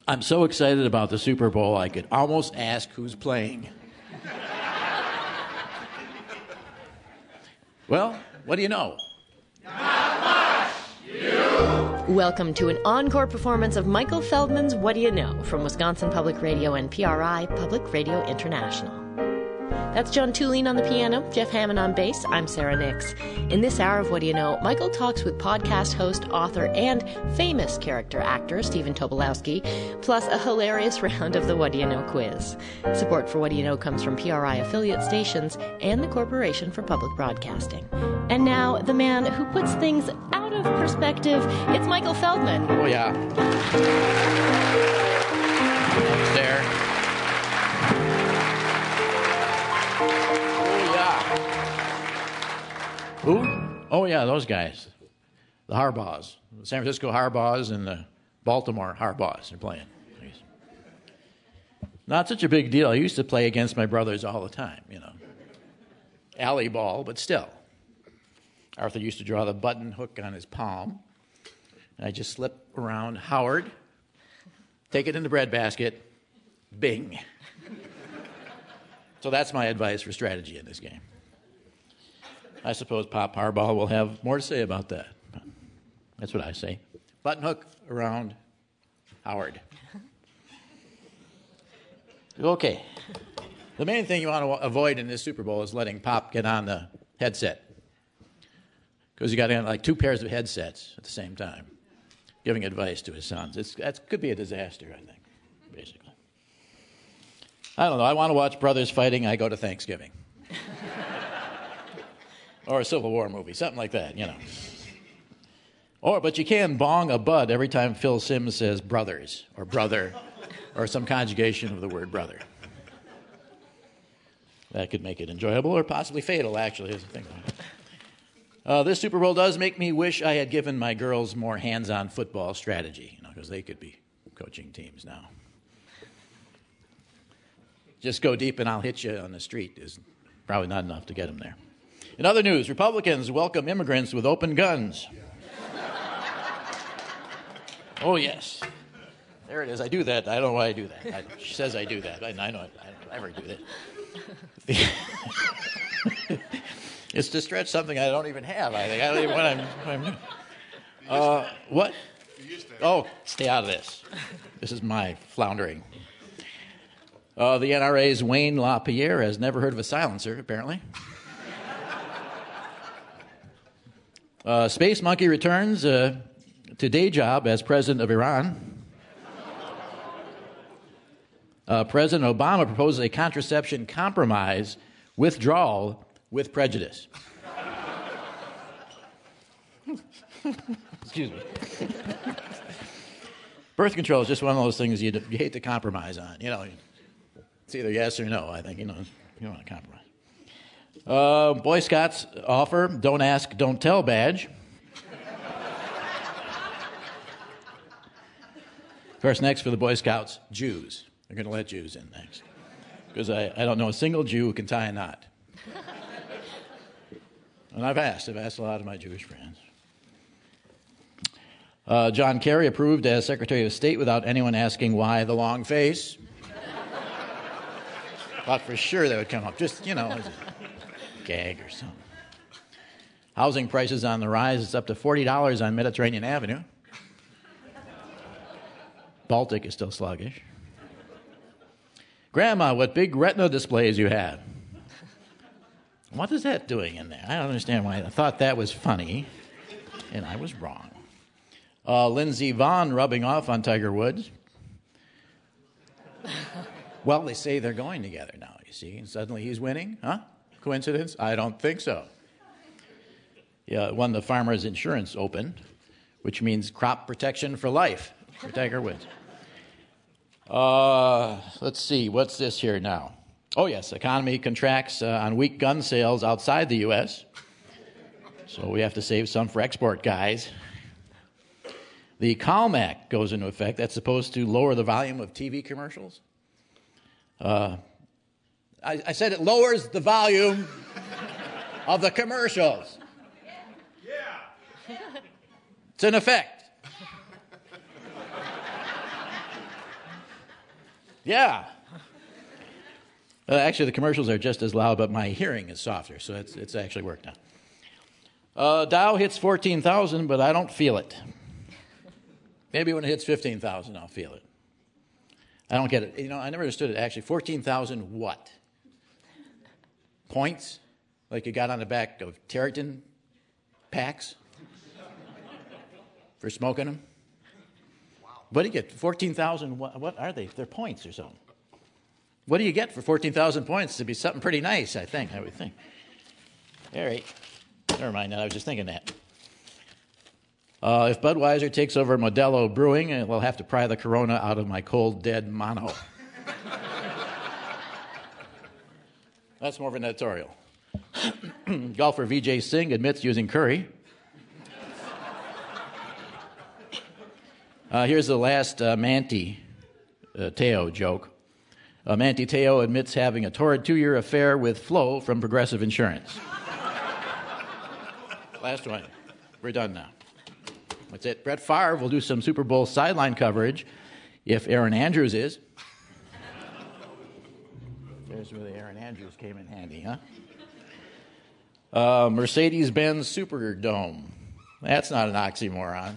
I'm so excited about the Super Bowl, I could almost ask who's playing. Well, what do you know? Not much, you! Welcome to an encore performance of Michael Feldman's What Do You Know? From Wisconsin Public Radio and PRI, Public Radio International. That's John Tulene on the piano, Jeff Hammond on bass. I'm Sarah Nix. In this hour of What Do You Know, Michael talks with podcast host, author, and famous character actor Stephen Tobolowsky, plus a hilarious round of the What Do You Know quiz. Support for What Do You Know comes from PRI affiliate stations and the Corporation for Public Broadcasting. And now, the man who puts things out of perspective, it's Michael Feldman. Oh, yeah. Up there. Who? Oh, yeah, those guys. The Harbaughs. The San Francisco Harbaughs and the Baltimore Harbaughs are playing. Not such a big deal. I used to play against my brothers all the time, you know. Alley ball, but still. Arthur used to draw the button hook on his palm. And I just slip around Howard, take it in the breadbasket, bing. So that's my advice for strategy in this game. I suppose Pop Harbaugh will have more to say about that. That's what I say. Button hook around Howard. Okay. The main thing you want to avoid in this Super Bowl is letting Pop get on the headset. Because you got to have like two pairs of headsets at the same time, giving advice to his sons. That could be a disaster, I think, basically. I don't know. I want to watch brothers fighting. I go to Thanksgiving. Or a Civil War movie, something like that, you know. But you can bong a bud every time Phil Simms says brothers, or brother, or some conjugation of the word brother. That could make it enjoyable, or possibly fatal, actually, is the thing. This Super Bowl does make me wish I had given my girls more hands-on football strategy, you know, because they could be coaching teams now. Just go deep and I'll hit you on the street is probably not enough to get them there. In other news, Republicans welcome immigrants with open guns. Oh, yes. There it is. I do that. I don't know why I do that. She says I do that. I know I don't ever do that. It's to stretch something I don't even have, I think. I don't even what I'm what? Oh, stay out of this. This is my floundering. The NRA's Wayne LaPierre has never heard of a silencer, apparently. Space Monkey returns to day job as president of Iran. President Obama proposes a contraception compromise withdrawal with prejudice. Excuse me. Birth control is just one of those things you hate to compromise on. You know, it's either yes or no. I think you don't want to compromise. Boy Scouts offer Don't Ask, Don't Tell badge. Of course, next for the Boy Scouts, Jews. They're going to let Jews in next. Because I don't know a single Jew who can tie a knot. And I've asked a lot of my Jewish friends. John Kerry approved as Secretary of State without anyone asking why the long face. Thought for sure that would come up. Just, you know, as a gag or something. Housing prices on the rise. It's up to $40 on Mediterranean Avenue. Baltic is still sluggish. Grandma, what big retina displays you have. What is that doing in there? I don't understand why. I thought that was funny, and I was wrong. Lindsey Vonn rubbing off on Tiger Woods. Well, they say they're going together now, you see, and suddenly he's winning. Huh? Coincidence? I don't think so. Yeah, won the Farmers Insurance Open, which means crop protection for life for Tiger Woods. Let's see, what's this here now? Oh, yes, economy contracts on weak gun sales outside the U.S., so we have to save some for export guys. The Calm Act goes into effect. That's supposed to lower the volume of TV commercials. I said it lowers the volume of the commercials. Yeah. It's in effect. Yeah. Actually, the commercials are just as loud, but my hearing is softer, so it's actually worked now. Dow hits 14,000, but I don't feel it. Maybe when it hits 15,000, I'll feel it. I don't get it. You know, I never understood it, actually. 14,000 what? Points? Like you got on the back of Territon packs? For smoking them? What do you get? 14,000, what are they? They're points or something. What do you get for 14,000 points? To be something pretty nice, I would think. All right. Never mind that. I was just thinking that. If Budweiser takes over Modelo Brewing, we'll have to pry the Corona out of my cold, dead mono. That's more of an editorial. Golfer Vijay Singh admits using curry. Here's the last Manti Te'o joke. Manti Te'o admits having a torrid 2-year affair with Flo from Progressive Insurance. Last one. We're done now. That's it. Brett Favre will do some Super Bowl sideline coverage if Aaron Andrews is. There's where the Aaron Andrews came in handy, huh? Mercedes-Benz Superdome. That's not an oxymoron.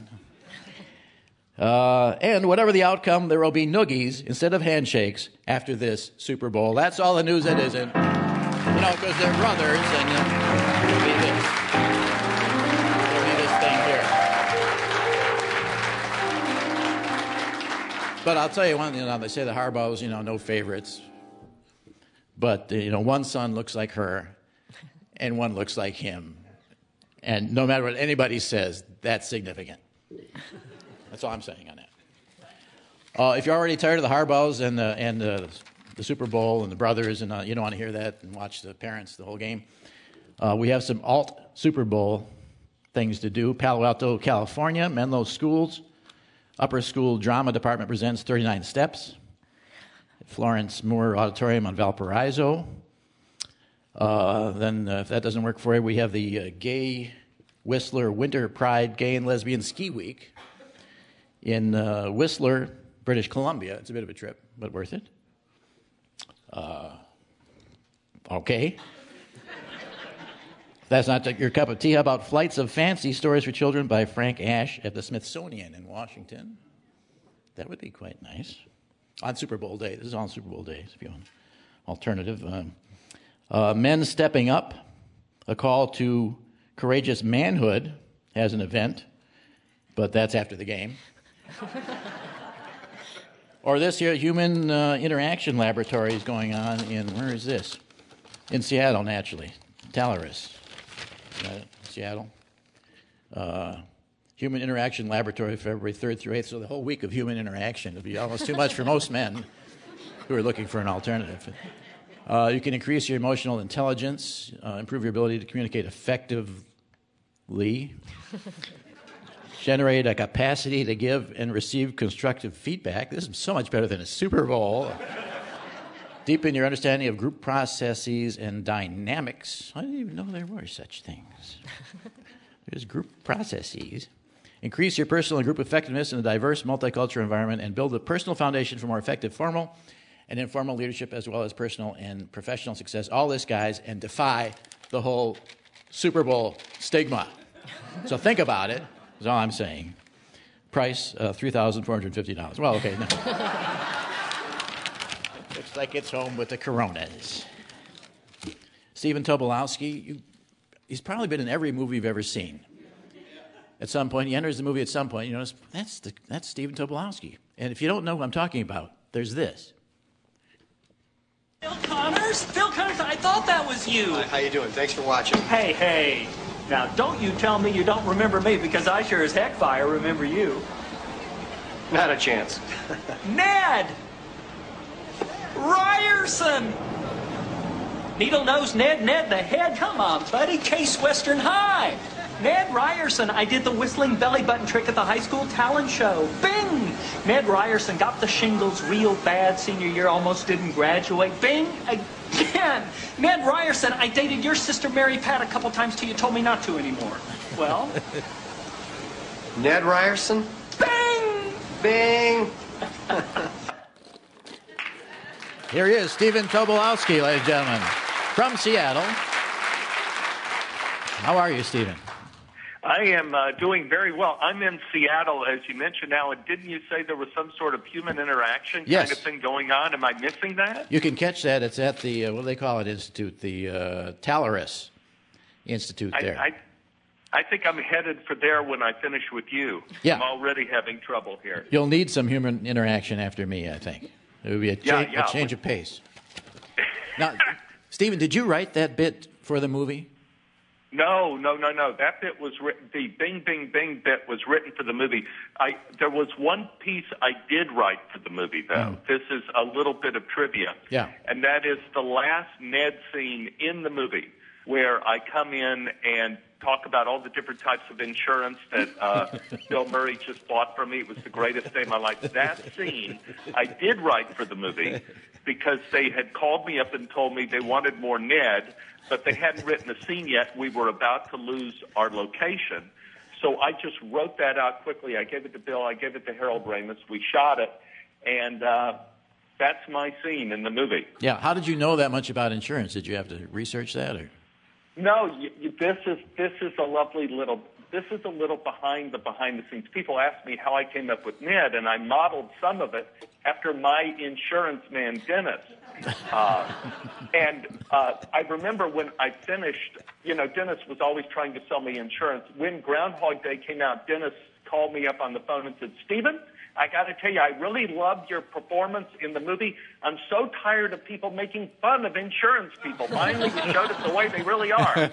And whatever the outcome, there will be noogies instead of handshakes after this Super Bowl. That's all the news that isn't. You know, because they're brothers, and it'll be this. It'll be this thing here. But I'll tell you one, they say the Harbaughs, no favorites. But, one son looks like her, and one looks like him. And no matter what anybody says, that's significant. That's all I'm saying on that. If you're already tired of the Harbaughs and the Super Bowl and the brothers, and you don't want to hear that and watch the parents the whole game, we have some alt Super Bowl things to do. Palo Alto, California, Menlo Schools Upper School Drama Department presents 39 Steps. Florence Moore Auditorium on Valparaiso. Then, if that doesn't work for you, we have the Gay Whistler Winter Pride Gay and Lesbian Ski Week in Whistler, British Columbia. It's a bit of a trip, but worth it. Okay. If that's not your cup of tea, how about Flights of Fancy, Stories for Children by Frank Ash at the Smithsonian in Washington? That would be quite nice. On Super Bowl day. This is on Super Bowl days, if you want alternative. Men Stepping Up, a call to courageous manhood, has an event, but that's after the game. Or this here, Human Interaction Laboratory is going on in, where is this? In Seattle, naturally. Talaris. Seattle. Human Interaction Laboratory, February 3rd through 8th. So the whole week of human interaction would be almost too much for most men who are looking for an alternative. You can increase your emotional intelligence, improve your ability to communicate effectively, generate a capacity to give and receive constructive feedback. This is so much better than a Super Bowl. Deepen your understanding of group processes and dynamics. I didn't even know there were such things. There's group processes. Increase your personal and group effectiveness in a diverse multicultural environment and build a personal foundation for more effective formal and informal leadership as well as personal and professional success. All this, guys, and defy the whole Super Bowl stigma. So think about it, is all I'm saying. Price, $3,450. Well, okay. No. Looks like it's home with the Coronas. Stephen Tobolowsky, he's probably been in every movie you've ever seen. At some point, he enters the movie at some point, you notice, that's Stephen Tobolowsky. And if you don't know what I'm talking about, there's this. Phil Connors? Phil Connors, I thought that was you. Hi, how you doing? Thanks for watching. Hey. Now, don't you tell me you don't remember me, because I sure as heck fire remember you. Not a chance. Ned! Ryerson! Needle-nosed Ned the head? Come on, buddy. Case Western High. Ned Ryerson, I did the whistling belly button trick at the high school talent show. Bing! Ned Ryerson got the shingles real bad senior year, almost didn't graduate. Bing! Again! Ned Ryerson, I dated your sister Mary Pat a couple times till you told me not to anymore. Well? Ned Ryerson? Bing! Bing! Here he is, Stephen Tobolowsky, ladies and gentlemen, from Seattle. How are you, Stephen? I am doing very well. I'm in Seattle, as you mentioned now, and didn't you say there was some sort of human interaction kind of thing going on? Am I missing that? You can catch that. It's at the, what do they call it, institute, the Talaris Institute there. I think I'm headed for there when I finish with you. Yeah. I'm already having trouble here. You'll need some human interaction after me, I think. It would be a change of pace. Now, Stephen, did you write that bit for the movie? No. That bit was the Bing, Bing, Bing bit was written for the movie. There was one piece I did write for the movie, though. This is a little bit of trivia. Yeah. And that is the last Ned scene in the movie where I come in and talk about all the different types of insurance that Bill Murray just bought for me. It was the greatest day of my life. That scene I did write for the movie because they had called me up and told me they wanted more Ned, but they hadn't written a scene yet. We were about to lose our location. So I just wrote that out quickly. I gave it to Bill. I gave it to Harold Ramis. We shot it, and that's my scene in the movie. Yeah. How did you know that much about insurance? Did you have to research that, or? No, this is a lovely little. This is a little behind the scenes. People ask me how I came up with Ned, and I modeled some of it after my insurance man, Dennis. And I remember when I finished, Dennis was always trying to sell me insurance. When Groundhog Day came out, Dennis called me up on the phone and said, "Stephen, I got to tell you, I really loved your performance in the movie. I'm so tired of people making fun of insurance people. Finally, you showed us the way they really are."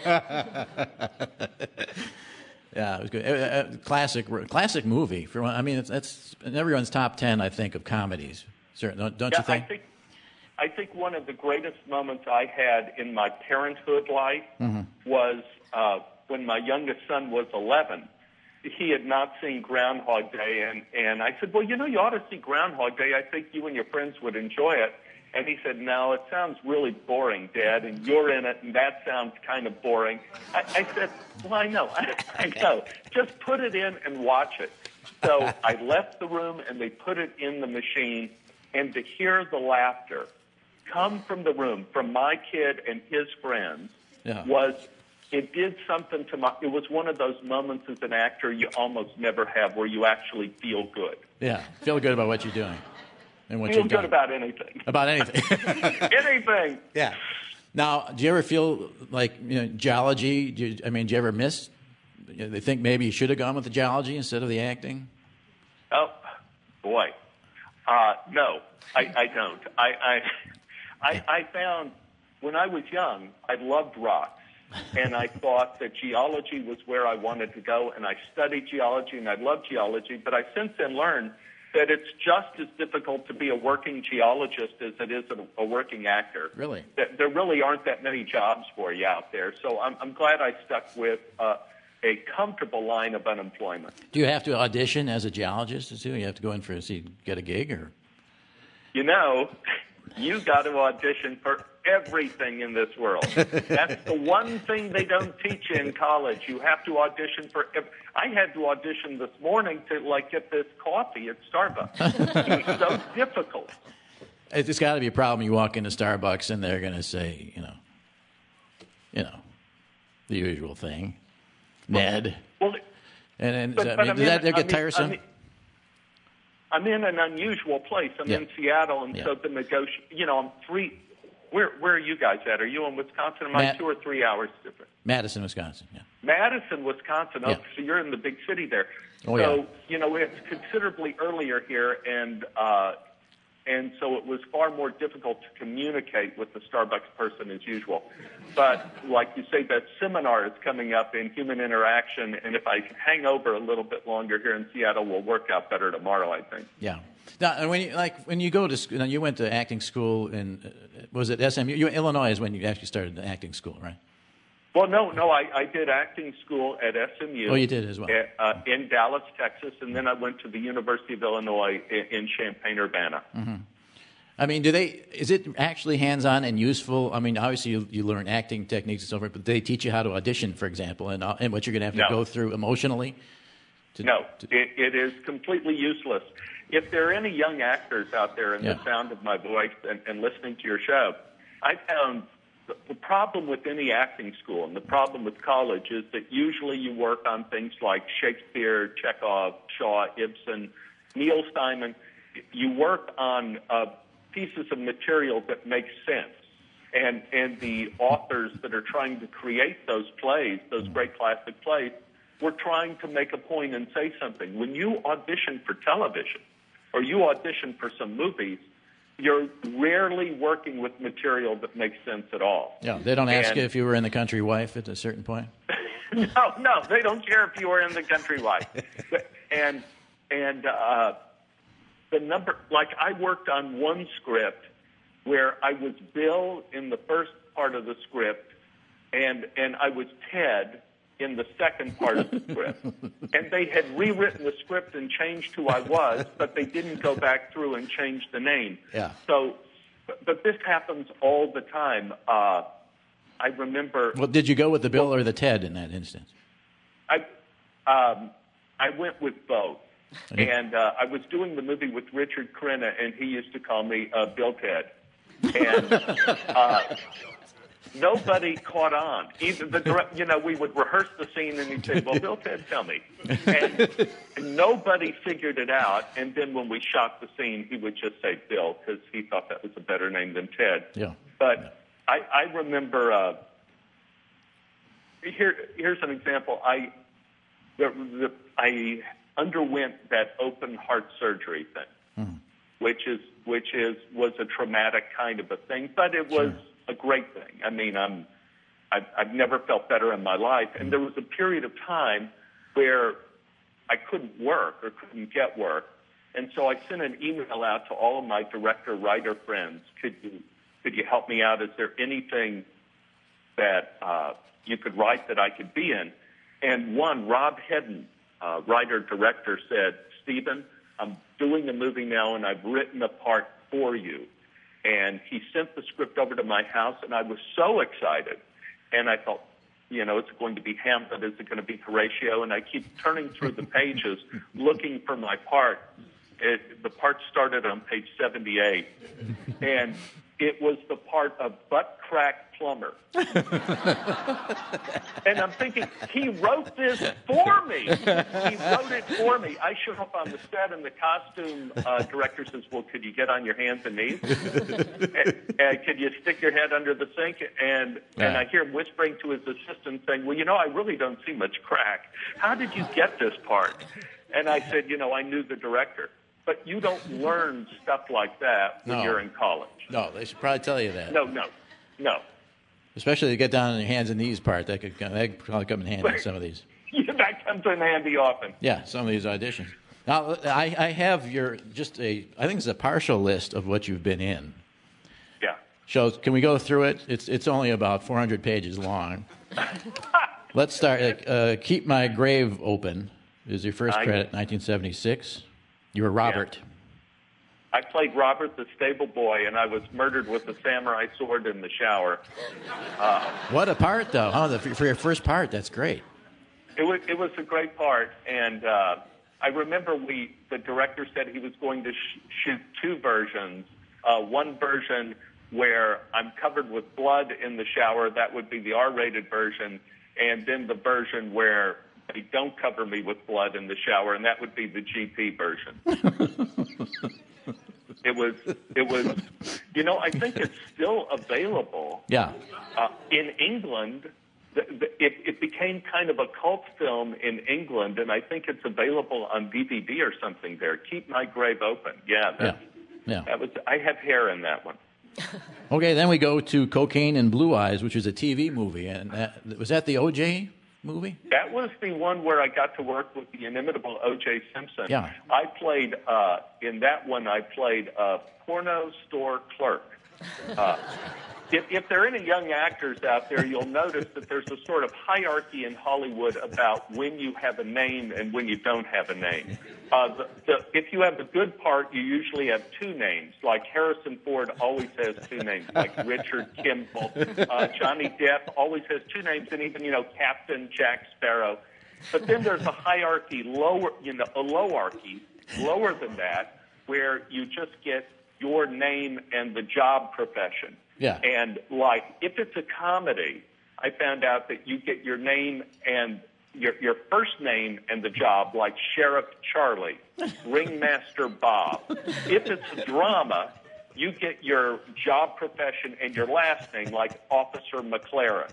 Yeah, it was good. Classic movie. It's in everyone's top 10, I think, of comedies. Don't you think? I think one of the greatest moments I had in my parenthood life was when my youngest son was 11. He had not seen Groundhog Day, and I said, "Well, you ought to see Groundhog Day. I think you and your friends would enjoy it." And he said, "No, it sounds really boring, Dad, and you're in it, and that sounds kind of boring." I said, "Well, I know. I know. Just put it in and watch it." So I left the room, and they put it in the machine, and to hear the laughter come from the room, from my kid and his friends, it did something to it was one of those moments as an actor you almost never have where you actually feel good. Yeah, feel good about what you're doing. And what feel you've done. Good about anything. About anything. Anything. Yeah. Now, do you ever feel like, geology, do you ever miss, they think maybe you should have gone with the geology instead of the acting? Oh, boy. No, I don't. I found when I was young, I loved rocks, and I thought that geology was where I wanted to go, and I studied geology, and I loved geology, but I since then learned that it's just as difficult to be a working geologist as it is a working actor. Really? There really aren't that many jobs for you out there, so I'm glad I stuck with a comfortable line of unemployment. Do you have to audition as a geologist, too? You have to go in for get a gig, or? You got to audition for everything in this world. That's the one thing they don't teach you in college. You have to audition for I had to audition this morning to get this coffee at Starbucks. It was so difficult. It's got to be a problem. You walk into Starbucks and they're going to say, the usual thing, Ned. Well, and does that get tiresome? I'm in an unusual place. I'm in Seattle, and so the I'm 3. Where are you guys at? Are you in Wisconsin? Am I 2 or 3 hours different? Madison, Wisconsin. Yeah. Madison, Wisconsin. Oh, so you're in the big city there. Oh, so it's considerably earlier here, and so it was far more difficult to communicate with the Starbucks person as usual. But like you say, that seminar is coming up in human interaction, and if I hang over a little bit longer here in Seattle, will work out better tomorrow, I think. Yeah. Now, when you go to school, you went to acting school in, was it SMU? Illinois is when you actually started acting school, right? Well, no, I did acting school at SMU. Oh, you did as well. In Dallas, Texas, and then I went to the University of Illinois in Champaign-Urbana. Mm-hmm. Is it actually hands-on and useful? Obviously you learn acting techniques and so forth, but they teach you how to audition, for example, and what you're going to have to go through emotionally? It is completely useless. if there are any young actors out there in the sound of my voice and listening to your show, I found the problem with any acting school and the problem with college is that usually you work on things like Shakespeare, Chekhov, Shaw, Ibsen, Neil Simon. You work on pieces of material that make sense. And the authors that are trying to create those plays, those great classic plays, were trying to make a point and say something. When you audition for television or you audition for some movies, you're rarely working with material that makes sense at all. Yeah, they don't ask you if you were in The Country Wife at a certain point? No, they don't care if you were in The Country Wife. And the number, like I worked on one script where I was Bill in the first part of the script, and I was Ted in the second part of the script. And they had rewritten the script and changed who I was, but they didn't go back through and change the name. Yeah. So, but this happens all the time. I remember... Well, did you go with the Bill or the Ted in that instance? I went with both. Okay. And I was doing the movie with Richard Crenna, and he used to call me Bill Ted. And nobody caught on. Even we would rehearse the scene, and he'd say, "Well, Bill Ted, tell me." And nobody figured it out. And then when we shot the scene, he would just say Bill because he thought that was a better name than Ted. Yeah. But I remember. Here's an example. I underwent that open heart surgery thing, which was a traumatic kind of a thing, but it was a great thing. I mean, I've never felt better in my life, and there was a period of time where I couldn't work or couldn't get work, and so I sent an email out to all of my director-writer friends. Could you help me out? Is there anything that you could write that I could be in? And one, Rob Hedden, writer-director, said, "Stephen, I'm doing a movie now, and I've written a part for you." And he sent the script over to my house, and I was so excited. And I thought, it's going to be Hamlet. Is it going to be Horatio? And I keep turning through the pages, looking for my part. The part started on page 78, and it was the part of butt crack plumber. And I'm thinking, he wrote this for me. He wrote it for me. I show up on the set, and the costume director says, "Well, could you get on your hands and knees? And could you stick your head under the sink?" And I hear him whispering to his assistant saying, "Well, I really don't see much crack. How did you get this part?" And I said, I knew the director. But you don't learn stuff like that when you're in college. No, they should probably tell you that. No. Especially the get down on your hands and knees part. That could probably come in handy in some of these. Yeah, that comes in handy often. Yeah, some of these auditions. Now, I have I think it's a partial list of what you've been in. Yeah. Shows. Can we go through it? It's only about 400 pages long. Let's start. Keep My Grave Open is your first credit, 1976. You were Robert. Yeah. I played Robert the stable boy, and I was murdered with a samurai sword in the shower. What a part, though! For your first part, that's great. It was a great part, and I remember the director said he was going to shoot two versions. One version where I'm covered with blood in the shower, that would be the R-rated version, and then the version where they don't cover me with blood in the shower, and that would be the GP version. It was. I think it's still available. Yeah. In England, it became kind of a cult film in England, and I think it's available on DVD or something there. Keep My Grave Open. Yeah. That was. I have hair in that one. Okay, then we go to Cocaine and Blue Eyes, which is a TV movie, and was that the O.J. movie? That was the one where I got to work with the inimitable O.J. Simpson. Yeah. I played, in that one, I played a porno store clerk. If there are any young actors out there, you'll notice that there's a sort of hierarchy in Hollywood about when you have a name and when you don't have a name. If you have a good part, you usually have two names. Like Harrison Ford always has two names, like Richard Kimball. Johnny Depp always has two names, and even, Captain Jack Sparrow. But then there's a hierarchy, a lowarchy, lower than that, where you just get your name and the job profession. Yeah. And like, if it's a comedy, I found out that you get your name and your first name and the job, like Sheriff Charlie, Ringmaster Bob. If it's a drama, you get your job profession and your last name, like Officer McLaren.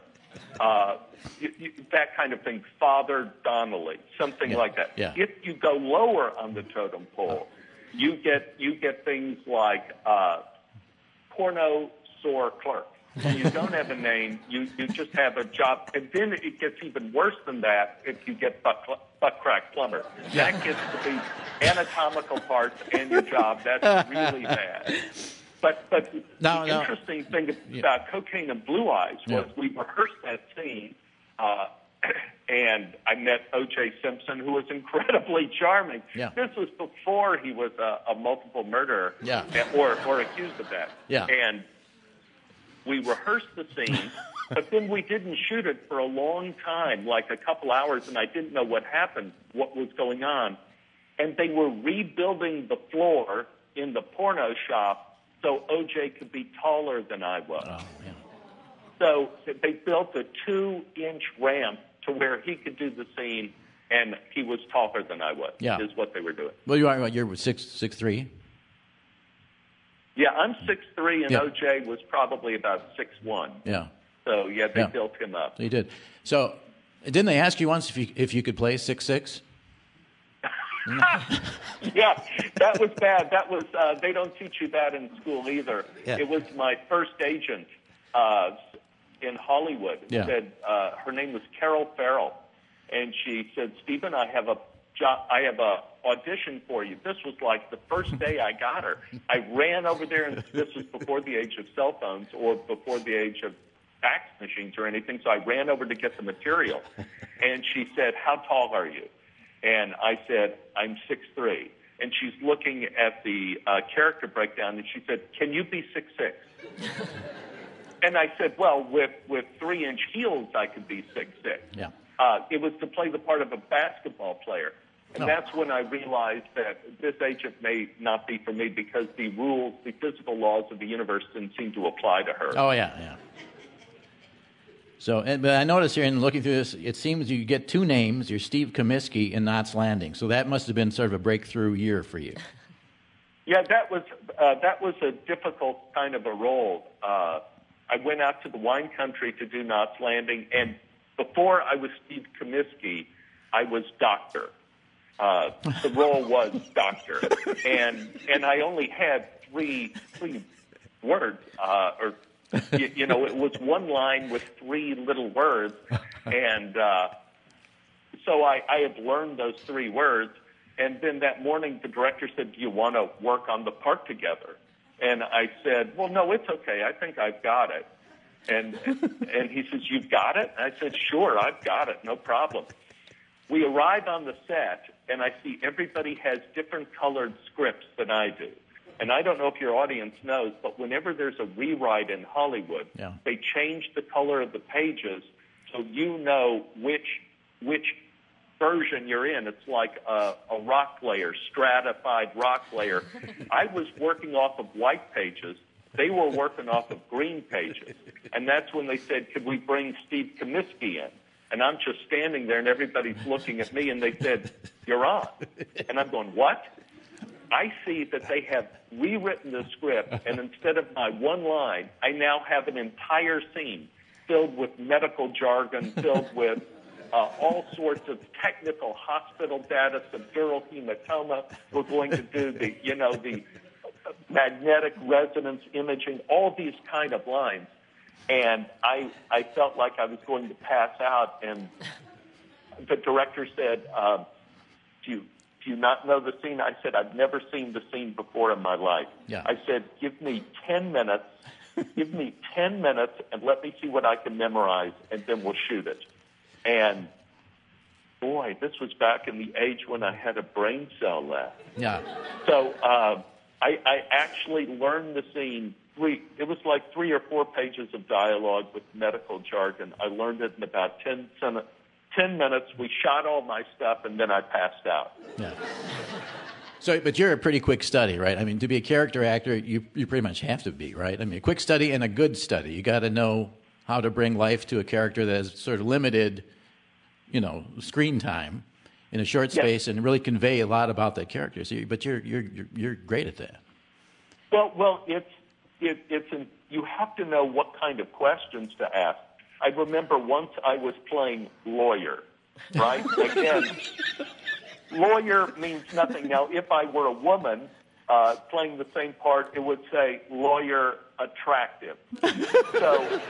That kind of thing, Father Donnelly, something like that. Yeah. If you go lower on the totem pole, you get things like porno store clerk. When you don't have a name, you just have a job. And then it gets even worse than that if you get butt crack plumber. Yeah. That gets to be anatomical parts and your job. That's really bad. But the interesting thing about Cocaine and Blue Eyes was we rehearsed that scene, and I met O.J. Simpson, who was incredibly charming. Yeah. This was before he was a multiple murderer or accused of that. Yeah. And we rehearsed the scene, but then we didn't shoot it for a long time, like a couple hours, and I didn't know what happened, what was going on. And they were rebuilding the floor in the porno shop so O.J. could be taller than I was. Oh, yeah. So they built a 2-inch ramp to where he could do the scene, and he was taller than I was, is what they were doing. Well, you're 6'3"? Yeah, I'm 6'3", and O.J. was probably about 6'1". Yeah. So, they built him up. He did. So, didn't they ask you once if you could play 6'6"? Yeah, that was bad. That was they don't teach you that in school either. Yeah. It was my first agent in Hollywood. Yeah. Said her name was Carol Farrell, and she said, "Stephen, I have a audition for you." This was like the first day I got her. I ran over there, and this was before the age of cell phones or before the age of fax machines or anything. So I ran over to get the material, and she said, "How tall are you?" And I said, "I'm 6'3". And she's looking at the character breakdown, and she said, "Can you be 6'6"? And I said, "Well, with 3-inch heels, I could be 6'6". Yeah. It was to play the part of a basketball player. And that's when I realized that this agent may not be for me because the rules, the physical laws of the universe didn't seem to apply to her. Oh, yeah. So, but I noticed here in looking through this, it seems you get 2 names. You're Steve Comiskey in Knots Landing. So that must have been sort of a breakthrough year for you. Yeah, that was a difficult kind of a role. I went out to the wine country to do Knots Landing, and before I was Steve Comiskey, I was Doctor. The role was Doctor, and I only had three words, it was one line with 3 little words, and so I had learned those 3 words, and then that morning the director said, "Do you want to work on the part together?" And I said, "Well, no, it's okay. I think I've got it." And he says, "You've got it?" And I said, "Sure, I've got it. No problem." We arrive on the set, and I see everybody has different colored scripts than I do. And I don't know if your audience knows, but whenever there's a rewrite in Hollywood, they change the color of the pages so you know which version you're in. It's like a rock layer, stratified rock layer. I was working off of white pages. They were working off of green pages. And that's when they said, "Could we bring Steve Comiskey in?" And I'm just standing there, and everybody's looking at me, and they said, "You're on." And I'm going, "What?" I see that they have rewritten the script, and instead of my one line, I now have an entire scene filled with medical jargon, filled with all sorts of technical hospital data, subdural hematoma. We're going to do the magnetic resonance imaging, all these kind of lines. And I felt like I was going to pass out, and the director said, do you not know the scene? I said, "I've never seen the scene before in my life." Yeah. I said, "Give me 10 minutes. Give me 10 minutes, and let me see what I can memorize, and then we'll shoot it." And, boy, this was back in the age when I had a brain cell left. Yeah. So I actually learned the scene. It was like 3 or 4 pages of dialogue with medical jargon. I learned it in about 10 minutes. We shot all my stuff, and then I passed out. Yeah. So, but you're a pretty quick study, right? I mean, to be a character actor, you pretty much have to be, right? I mean, a quick study and a good study. You got to know how to bring life to a character that has sort of limited, screen time in a short space, and really convey a lot about that character. So, but you're great at that. Well, you have to know what kind of questions to ask. I remember once I was playing lawyer, right? Again, lawyer means nothing. Now, if I were a woman playing the same part, it would say lawyer attractive. So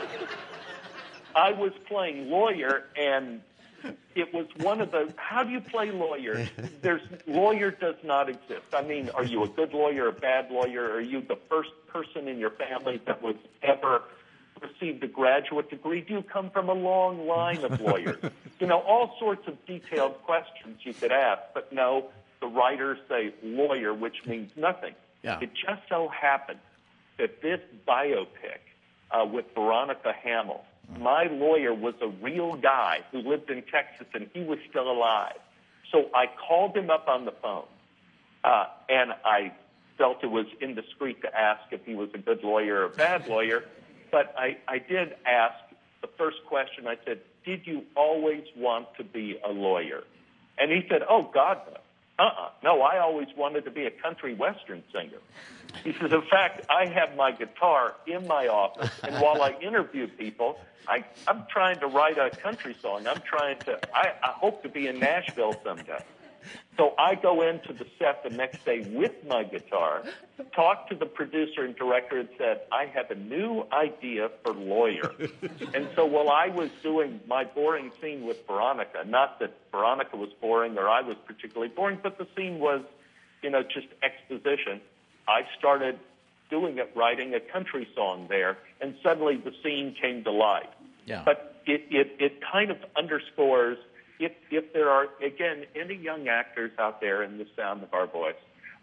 I was playing lawyer, and it was one of the, how do you play lawyer? Lawyer does not exist. I mean, are you a good lawyer, a bad lawyer? Are you the first person in your family that was ever received a graduate degree? Do you come from a long line of lawyers? All sorts of detailed questions you could ask, but no, the writers say lawyer, which means nothing. Yeah. It just so happened that this biopic with Veronica Hamel, my lawyer was a real guy who lived in Texas, and he was still alive. So I called him up on the phone, and I felt it was indiscreet to ask if he was a good lawyer or a bad lawyer, but I did ask the first question. I said, did you always want to be a lawyer? And he said, oh, God, no. No, I always wanted to be a country western singer. He says, in fact, I have my guitar in my office, and while I interview people, I'm trying to write a country song. I hope to be in Nashville someday. So I go into the set the next day with my guitar, talk to the producer and director, and said, I have a new idea for lawyer. And so while I was doing my boring scene with Veronica, not that Veronica was boring or I was particularly boring, but the scene was, just exposition, I started writing a country song there, and suddenly the scene came to life. Yeah. But it kind of underscores, if there are, again, any young actors out there in the sound of our voice,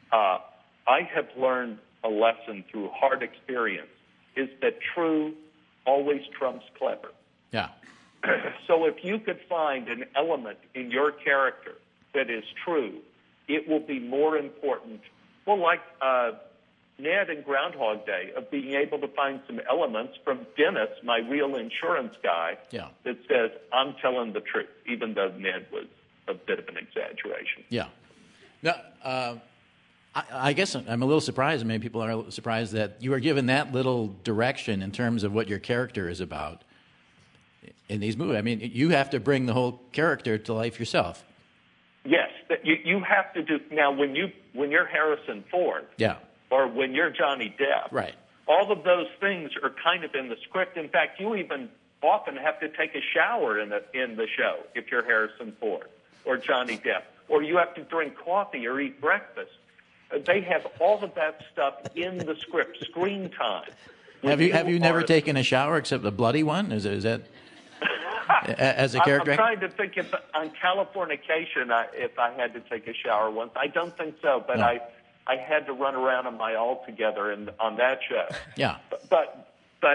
I have learned a lesson through hard experience, is that true always trumps clever. Yeah. So if you could find an element in your character that is true, it will be more important. Well, like Ned in Groundhog Day, of being able to find some elements from Dennis, my real insurance guy, that says, I'm telling the truth, even though Ned was a bit of an exaggeration. Yeah. Now, I guess I'm a little surprised, and maybe people are surprised, that you are given that little direction in terms of what your character is about in these movies. I mean, you have to bring the whole character to life yourself. Yes. You have to do. Now, when you're Harrison Ford, or when you're Johnny Depp, right, all of those things are kind of in the script. In fact, you even often have to take a shower in the show if you're Harrison Ford or Johnny Depp, or you have to drink coffee or eat breakfast. They have all of that stuff in the script, screen time. Have you never taken a shower except a bloody one? Is that as a character? I'm trying to think if on Californication, if I had to take a shower once. I don't think so, but no. I had to run around in my Altogether on that show. Yeah. But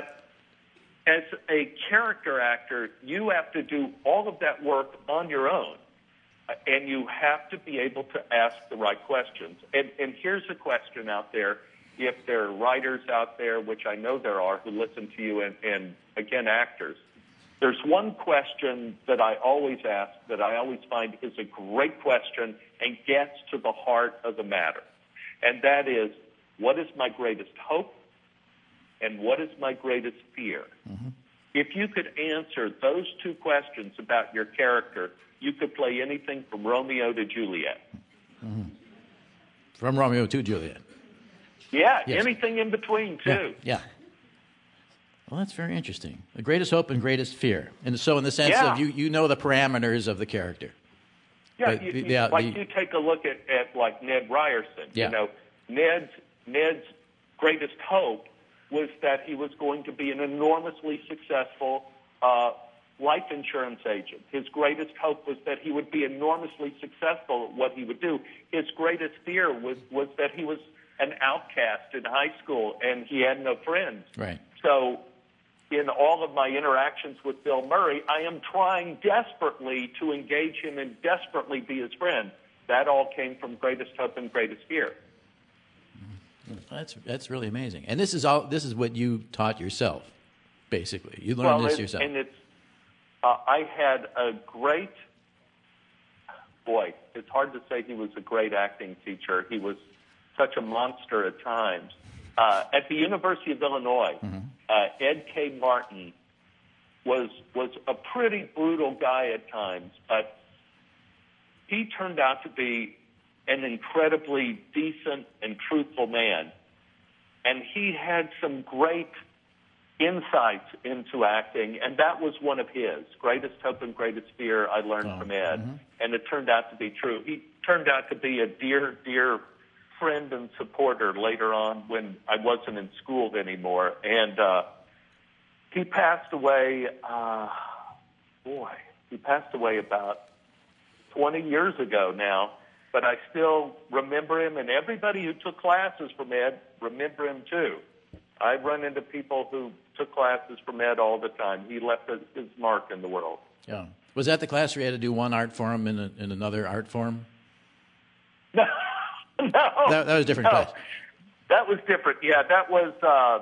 as a character actor, you have to do all of that work on your own, and you have to be able to ask the right questions. And here's a question out there. If there are writers out there, which I know there are, who listen to you, and again, actors, there's one question that I always ask that I always find is a great question and gets to the heart of the matter. And that is, what is my greatest hope and what is my greatest fear? Mm-hmm. If you could answer those two questions about your character, you could play anything from Romeo to Juliet. Mm-hmm. From Romeo to Juliet. Yeah, yes. Anything in between, too. Yeah. Well, that's very interesting. The greatest hope and greatest fear. And so in the sense of you know the parameters of the character. Yeah, you take a look at like Ned Ryerson. Yeah. You know, Ned's greatest hope was that he was going to be an enormously successful life insurance agent. His greatest hope was that he would be enormously successful at what he would do. His greatest fear was that he was an outcast in high school and he had no friends. Right. So in all of my interactions with Bill Murray, I am trying desperately to engage him and desperately be his friend. that all came from Greatest Hope and Greatest Fear. That's really amazing. And this is what you taught yourself, basically. You learned this yourself. And it's I had a great boy. It's hard to say he was a great acting teacher. He was such a monster at times. At the University of Illinois, Ed K. Martin was a pretty brutal guy at times, but he turned out to be an incredibly decent and truthful man. And he had some great insights into acting, and that was one of his. Greatest Hope and Greatest Fear I learned from Ed, and it turned out to be true. He turned out to be a dear, dear friend and supporter later on when I wasn't in school anymore. And he passed away, he passed away about 20 years ago now, but I still remember him, and everybody who took classes from Ed remember him too. I run into people who took classes from Ed all the time. He left his mark in the world. Yeah. Was that the class where you had to do one art form in another art form? No. That was a different class. That was different. Yeah, that was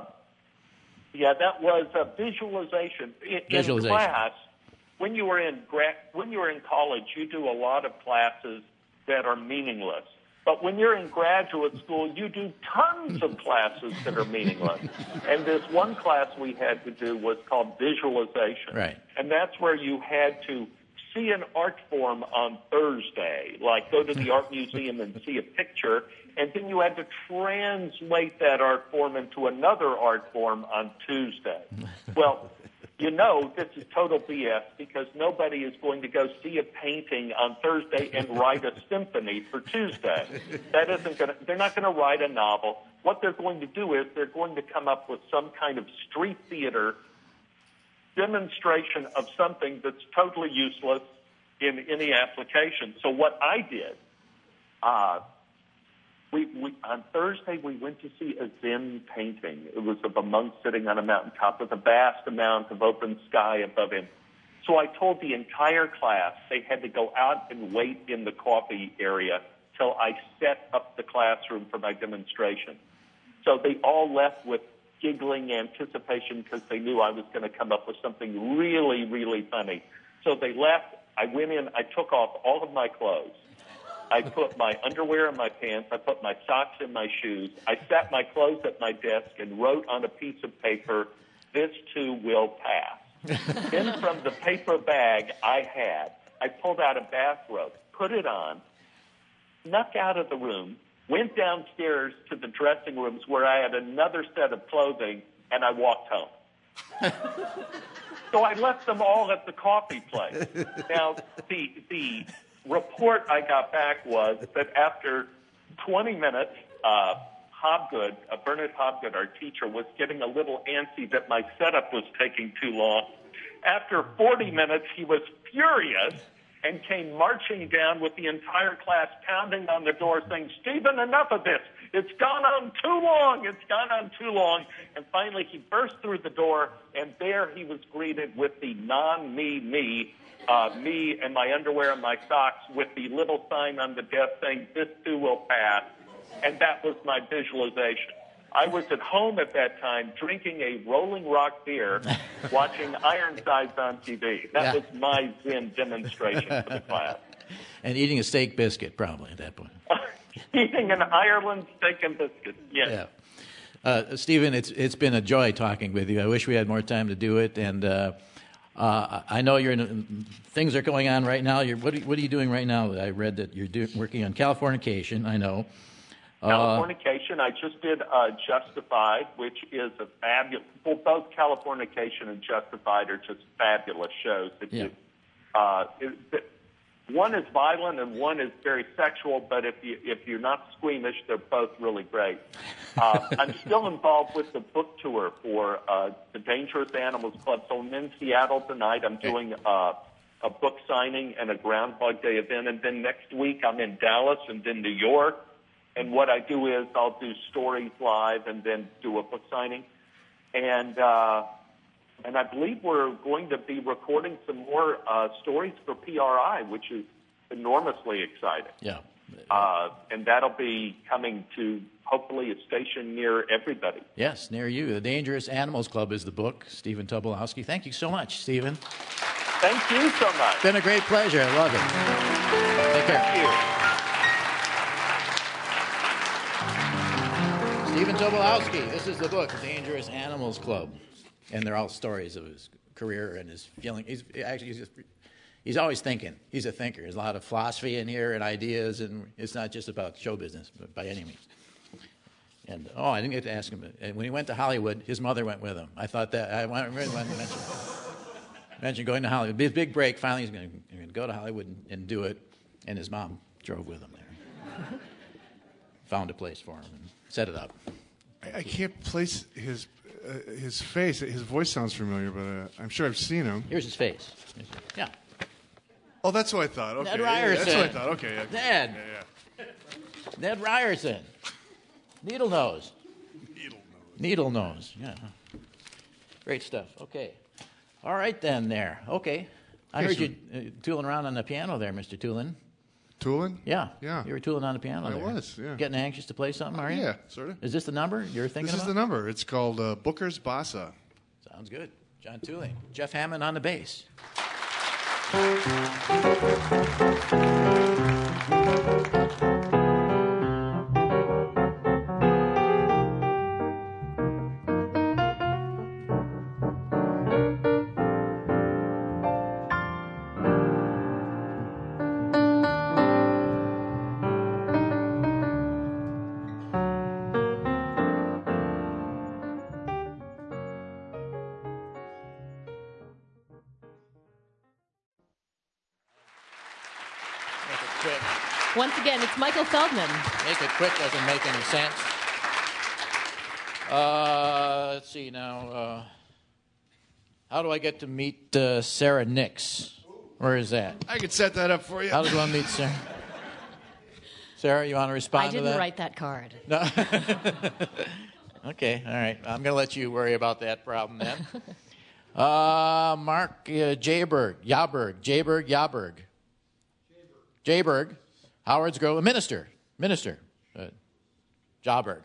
visualization. In class, when you were in college, you do a lot of classes that are meaningless. But when you're in graduate school, you do tons of classes that are meaningless. And this one class we had to do was called visualization. Right. And that's where you had to see an art form on Thursday, like go to the art museum and see a picture, and then you had to translate that art form into another art form on Tuesday. Well, this is total BS because nobody is going to go see a painting on Thursday and write a symphony for Tuesday. They're not going to write a novel. What they're going to do is they're going to come up with some kind of street theater demonstration of something that's totally useless in any application. So what I did, on Thursday we went to see a Zen painting. It was of a monk sitting on a mountaintop with a vast amount of open sky above him. So I told the entire class they had to go out and wait in the coffee area till I set up the classroom for my demonstration. So they all left with giggling anticipation because they knew I was going to come up with something really, really funny. So they left. I went in. I took off all of my clothes. I put my underwear in my pants. I put my socks in my shoes. I sat my clothes at my desk and wrote on a piece of paper, "This too will pass." Then from the paper bag I pulled out a bathrobe, put it on, snuck out of the room, went downstairs to the dressing rooms where I had another set of clothing, and I walked home. So I left them all at the coffee place. Now, the report I got back was that after 20 minutes, Bernard Hobgood, our teacher, was getting a little antsy that my setup was taking too long. After 40 minutes, he was furious and came marching down with the entire class pounding on the door saying, "Stephen, enough of this. It's gone on too long. It's gone on too long." And finally, he burst through the door, and there he was greeted with the me and my underwear and my socks with the little sign on the desk saying, "This too will pass." And that was my visualization. I was at home at that time drinking a Rolling Rock beer, watching Ironsides on TV. That was my Zen demonstration for the class. And eating a steak biscuit, probably, at that point. Eating an Ireland steak and biscuit, yes. Yeah. Stephen, it's been a joy talking with you. I wish we had more time to do it. And I know things are going on right now. What are you doing right now? I read that you're working on Californication, I know. Californication, I just did Justified, which is a fabulous, well, both Californication and Justified are just fabulous shows. One is violent and one is very sexual, but if you're not squeamish, they're both really great. I'm still involved with the book tour for the Dangerous Animals Club. So I'm in Seattle tonight. I'm doing a book signing and a Groundhog Day event, and then next week I'm in Dallas and then New York. And what I do is I'll do stories live and then do a book signing. And I believe we're going to be recording some more stories for PRI, which is enormously exciting. Yeah. And that'll be coming to hopefully a station near everybody. Yes, near you. The Dangerous Animals Club is the book. Stephen Tobolowsky. Thank you so much, Stephen. Thank you so much. It's been a great pleasure. I love it. Take care. Thank you. Stephen Tobolowsky. This is the book, The Dangerous Animals Club. And they're all stories of his career and his feeling. He's always thinking. He's a thinker. There's a lot of philosophy in here and ideas, and it's not just about show business by any means. And, I didn't get to ask him. And when he went to Hollywood, his mother went with him. I thought that, I really wanted to mention going to Hollywood. His big break, finally he's going to go to Hollywood and do it. And his mom drove with him there. Found a place for him and set it up. I can't place his face. His voice sounds familiar, but I'm sure I've seen him. Here's his face. Yeah. Oh, that's what I thought. Okay. Ned Ryerson. That's what I thought. Okay. Yeah. Ned. Yeah. Ned Ryerson. Needle nose. Needle nose. Yeah. Great stuff. Okay. All right then. There. Okay. I heard you tooling around on the piano there, Mr. Toolin. Toolin? Yeah. Yeah. You were tooling on the piano there. I was. Yeah. Getting anxious to play something, are you? Yeah, sort of. Is this the number you're thinking This about? is the number. It's called Booker's Bossa. Sounds good. John Tooling. Jeff Hammond on the bass. Once again, it's Michael Feldman. Make it quick doesn't make any sense. Let's see now. How do I get to meet Sarah Nix? Where is that? I could set that up for you. How do I meet Sarah? Sarah, you want to respond I to that? didn't write that card. No. Okay, all right. I'm going to let you worry about that problem then. Mark Jaberg. Howard's Grove, Minister. Jaberg.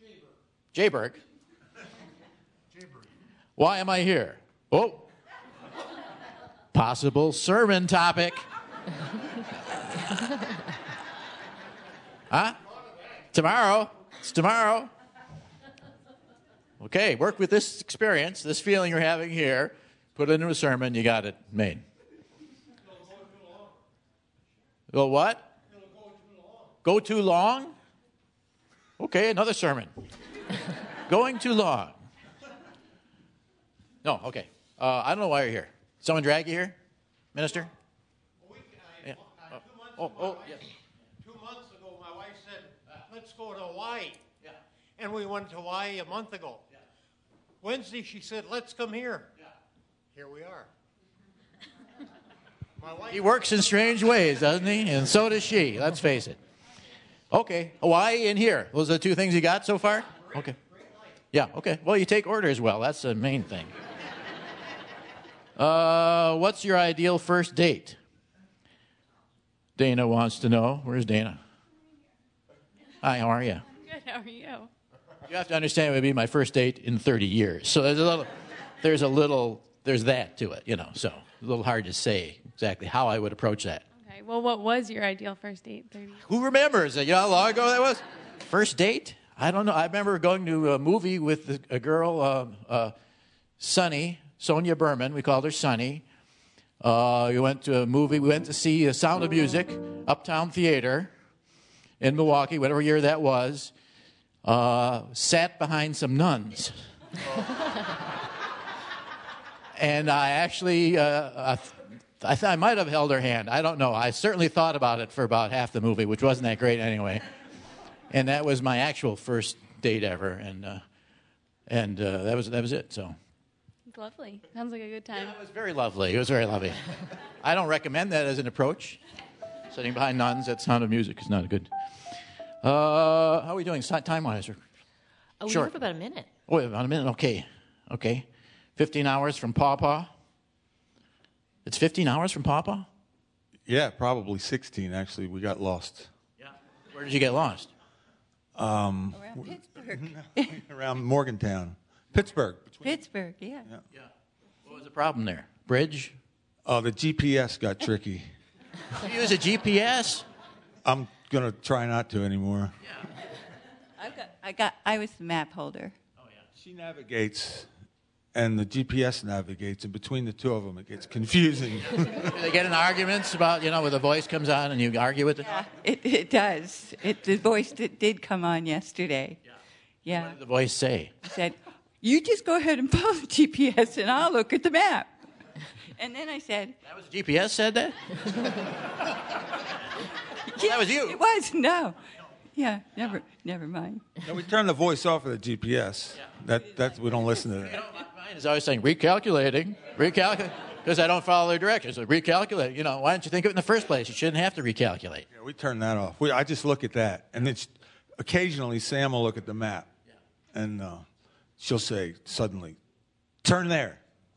Why am I here? Oh. Possible sermon topic. Huh? Tomorrow. It's tomorrow. Okay, work with this experience, this feeling you're having here, put it into a sermon, you got it made. Well, what? Go too long? Okay, another sermon. Going too long. No, okay. I don't know why you're here. Someone drag you here, Minister? Yeah. 2 months ago, my wife said, let's go to Hawaii. Yeah. And we went to Hawaii a month ago. Yeah. Wednesday, she said, let's come here. Yeah. Here we are. He works in strange ways, doesn't he? And so does she, let's face it. Okay, Hawaii and here. Those are the two things you got so far? Okay. Yeah, okay. Well, you take orders well. That's the main thing. What's your ideal first date? Dana wants to know. Where's Dana? Hi, how are you? Good, how are you? You have to understand it would be my first date in 30 years. So there's that to it, so a little hard to say exactly how I would approach that. Okay, well, what was your ideal first date 30 years? Who remembers? You know how long ago that was? First date? I don't know. I remember going to a movie with a girl, Sunny, Sonia Berman. We called her Sunny. We went to a movie. We went to see Sound of Music, Uptown Theater in Milwaukee, whatever year that was. Sat behind some nuns. And I actually, I thought I might have held her hand. I don't know. I certainly thought about it for about half the movie, which wasn't that great anyway. And that was my actual first date ever, and that was it. So. It's lovely. Sounds like a good time. Yeah, it was very lovely. It was very lovely. I don't recommend that as an approach. Sitting behind nuns at Sound of Music is not good. How are we doing time-wise? We Sure. have about a minute. Oh, about a minute. Okay. 15 hours from Paw Paw. It's 15 hours from Paw Paw? Yeah, probably 16, actually. We got lost. Yeah. Where did you get lost? Around Pittsburgh. Around Morgantown. Pittsburgh. Pittsburgh, yeah. Yeah. What was the problem there? Bridge? Oh, the GPS got tricky. You use a GPS? I'm going to try not to anymore. I was the map holder. Oh, yeah. She navigates, and the GPS navigates, and between the two of them, it gets confusing. Do they get in arguments about, where the voice comes on and you argue with it? Yeah, it does. The voice did come on yesterday. Yeah. What did the voice say? It said, you just go ahead and follow the GPS, and I'll look at the map. And then I said... That was GPS said that? That was you. It was, no. Yeah, never mind. No, we turn the voice off of the GPS. That's we don't listen to that. Mine is always saying, recalculating, because I don't follow their directions. So recalculate. Why didn't you think of it in the first place? You shouldn't have to recalculate. Yeah, we turn that off. I just look at that. And then occasionally Sam will look at the map. And she'll say suddenly, turn there.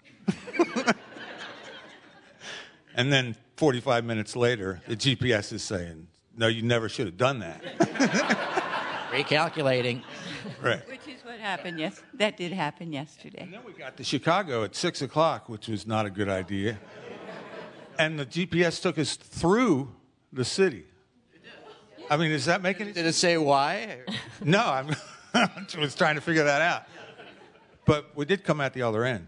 And then 45 minutes later, the GPS is saying, no, you never should have done that. Recalculating. Right. Which is what happened, yes. That did happen yesterday. And then we got to Chicago at 6 o'clock, which was not a good idea. And the GPS took us through the city. I mean, does that make any sense? Did it say why? No, I was trying to figure that out. But we did come at the other end.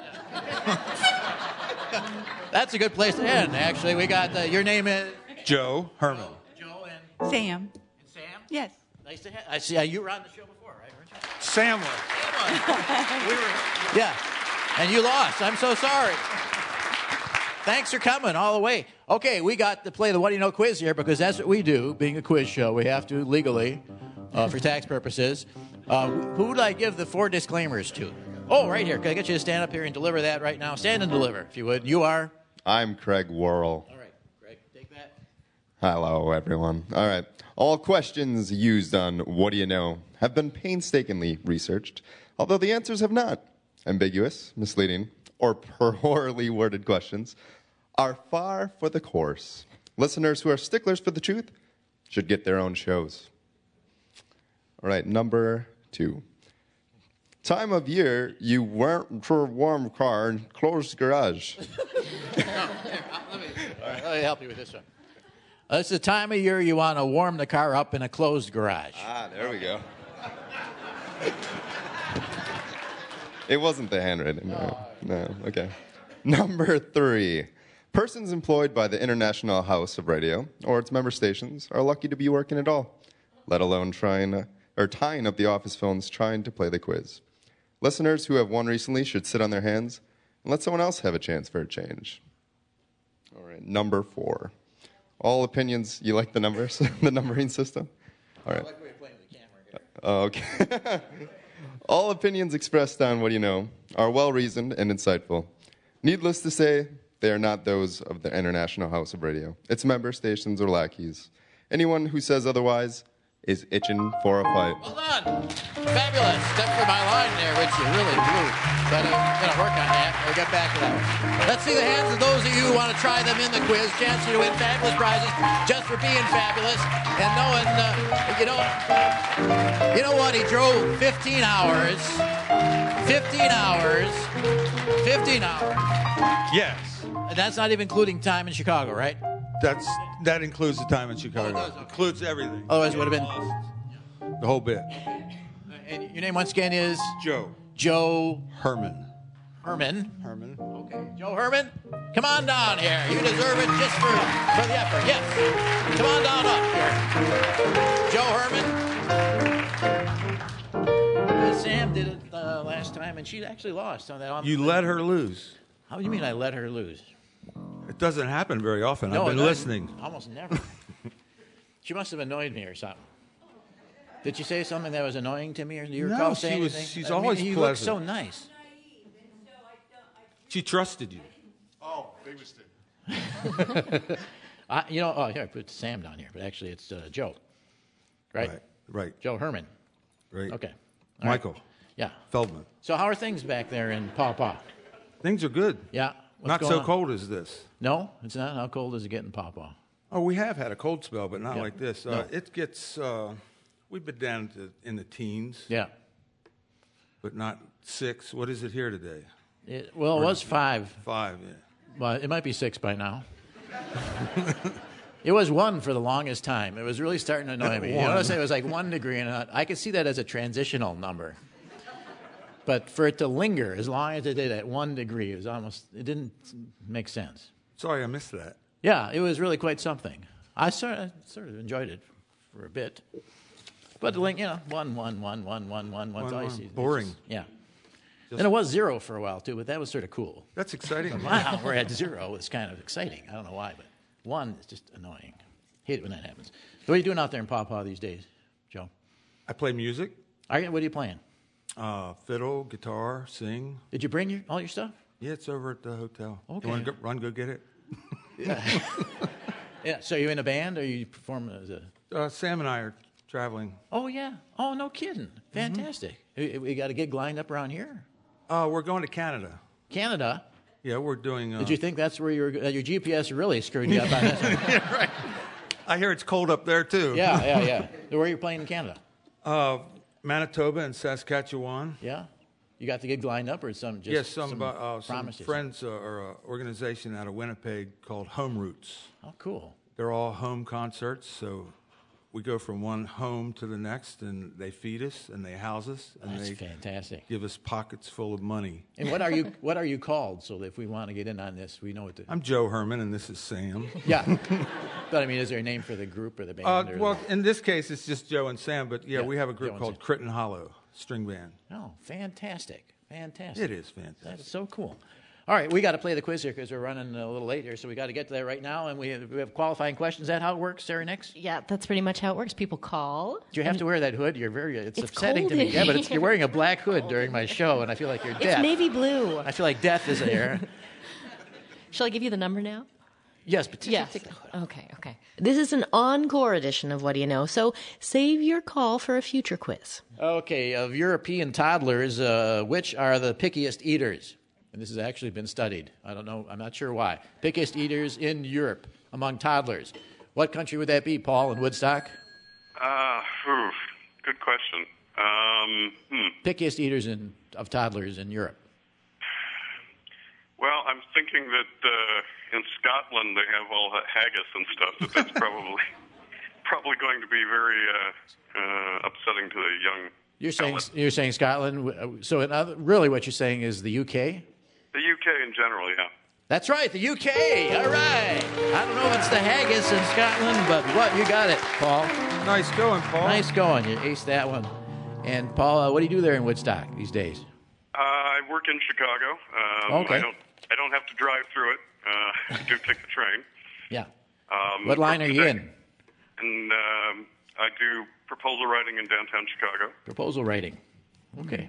That's a good place to end, actually. We got, your name is? Joe Herman. Joe and? Sam. And Sam? Yes. Nice to have. I see you were on the show before, right? Weren't you? Sam was. Yeah. And you lost. I'm so sorry. Thanks for coming all the way. Okay, we got to play the What Do You Know quiz here because that's what we do, being a quiz show. We have to legally, for tax purposes. Who would I give the 4 disclaimers to? Oh, right here. Can I get you to stand up here and deliver that right now? Stand and deliver, if you would. You are? I'm Craig Worrell. All right, Craig, take that. Hello, everyone. All right. All questions used on What Do You Know have been painstakingly researched, although the answers have not. Ambiguous, misleading, or poorly worded questions are far for the course. Listeners who are sticklers for the truth should get their own shows. All right, number 2. Time of year you weren't for a warm car and closed garage. Let me help you with this one. It's the time of year you want to warm the car up in a closed garage. Ah, there we go. It wasn't the handwriting. No, okay. Number 3. Persons employed by the International House of Radio or its member stations are lucky to be working at all, let alone tying up the office phones trying to play the quiz. Listeners who have won recently should sit on their hands and let someone else have a chance for a change. All right, number 4. All opinions, you like the numbers, the numbering system? All right. I like the way you're playing with the camera here. Okay. All opinions expressed on What Do You Know are well-reasoned and insightful. Needless to say, they are not those of the International House of Radio, its member stations, or lackeys. Anyone who says otherwise is itching for a fight. Well done. Fabulous. Except for my line there, which you really blew. But I'm going to work on that. We'll get back to that one. Let's see the hands of those of you who want to try them in the quiz. Chance to win fabulous prizes just for being fabulous. And knowing, you know what? He drove 15 hours. 15 hours. 15 hours. Yes. And that's not even including time in Chicago, right? That includes the time in Chicago. Oh, it does, okay. Includes everything. Otherwise, it would have been the whole bit. And your name once again is Joe Herman. Herman. Okay. Joe Herman, come on down here. You deserve it just for the effort. Yes. Come on down up here. Joe Herman. Sam did it last time, and she actually lost on that. You let her lose. How do you mean I let her lose? It doesn't happen very often. No, I've been listening. Almost never. She must have annoyed me or something. Did you say something that was annoying to me, or do you recall saying anything? She's always you pleasant. look so nice. She trusted you. Oh, big mistake. Here, I put Sam down here, but actually it's Joe. Right? Right. Joe Herman. Right. Okay. All Michael. right. Yeah. Feldman. So how are things back there in Paw Paw? Things are good. Yeah. Not going so on? cold as this. No, it's not. How cold is it getting, Pawpaw? Oh, we have had a cold spell, but not Yeah. like this. No. It gets, we've been down in the teens. Yeah. But not 6. What is it here today? It was 5. 5, yeah. Well, it might be 6 by now. It was 1 for the longest time. It was really starting to annoy me. You know what I'm saying? It was like 1 degree, and I could see that as a transitional number. But for it to linger as long as it did at 1 degree, it didn't make sense. Sorry, I missed that. Yeah, it was really quite something. I sort of enjoyed it for a bit. But, 1, 1, 1, 1, 1, 1, 1, all you see. Boring. Yeah. And it was 0 for a while, too, but that was sort of cool. That's exciting. Wow, we're at 0. It's kind of exciting. I don't know why, but 1 is just annoying. Hate it when that happens. So what are you doing out there in Pawpaw these days, Joe? I play music. What are you playing? Fiddle, guitar, sing. Did you bring all your stuff? Yeah, it's over at the hotel. Okay. You want to go get it? Yeah. So you're in a band, or you perform as a... Sam and I are traveling. Oh, yeah. Oh, no kidding. Fantastic. We got a gig lined up around here? We're going to Canada. Canada? Yeah, we're doing... Did you think that's where your GPS really screwed you up on this one? Yeah, right. I hear it's cold up there, too. Yeah. Where are you playing in Canada? Manitoba and Saskatchewan. Yeah? You got the gig lined up, or some promises? Friends or an organization out of Winnipeg called Home Roots. Oh, cool. They're all home concerts, so we go from one home to the next, and they feed us, and they house us, and That's they fantastic. give us pockets full of money. And what are you called, so that if we want to get in on this, we know what to... I'm Joe Herman, and this is Sam. Yeah. But, I mean, is there a name for the group or the band? Well, in this case, it's just Joe and Sam, but Yeah, we have a Joe group and called Sam. Crit and Hollow String Band. Oh, fantastic. It is fantastic. That's so cool. All right, we got to play the quiz here because we're running a little late here, so we got to get to that right now. And we have qualifying questions. Is that how it works, Sarah Nix? Yeah, that's pretty much how it works. People call. Do you have to wear that hood? It's upsetting cold to me. in Yeah, but here. you're wearing a black hood during my show, and I feel like you're deaf. It's navy blue. I feel like death is there. Shall I give you the number now? Yes, but Yes. Okay. This is an encore edition of What Do You Know? So save your call for a future quiz. Okay, of European toddlers, which are the pickiest eaters? And this has actually been studied. I don't know. I'm not sure why. Pickiest eaters in Europe among toddlers. What country would that be, Paul, in Woodstock? Good question. Pickiest eaters of toddlers in Europe. Well, I'm thinking that in Scotland they have all that haggis and stuff. That's probably going to be very upsetting to the young. You're saying Scotland. So really, what you're saying is the UK. The UK in general, yeah. That's right, the UK. All right. I don't know if it's the haggis in Scotland, but you got it, Paul. Nice going, Paul. Nice going. You aced that one. And Paul, what do you do there in Woodstock these days? I work in Chicago. Okay. I don't have to drive through it. I do take the train. Yeah. What line are you in? And I do proposal writing in downtown Chicago. Proposal writing. Okay.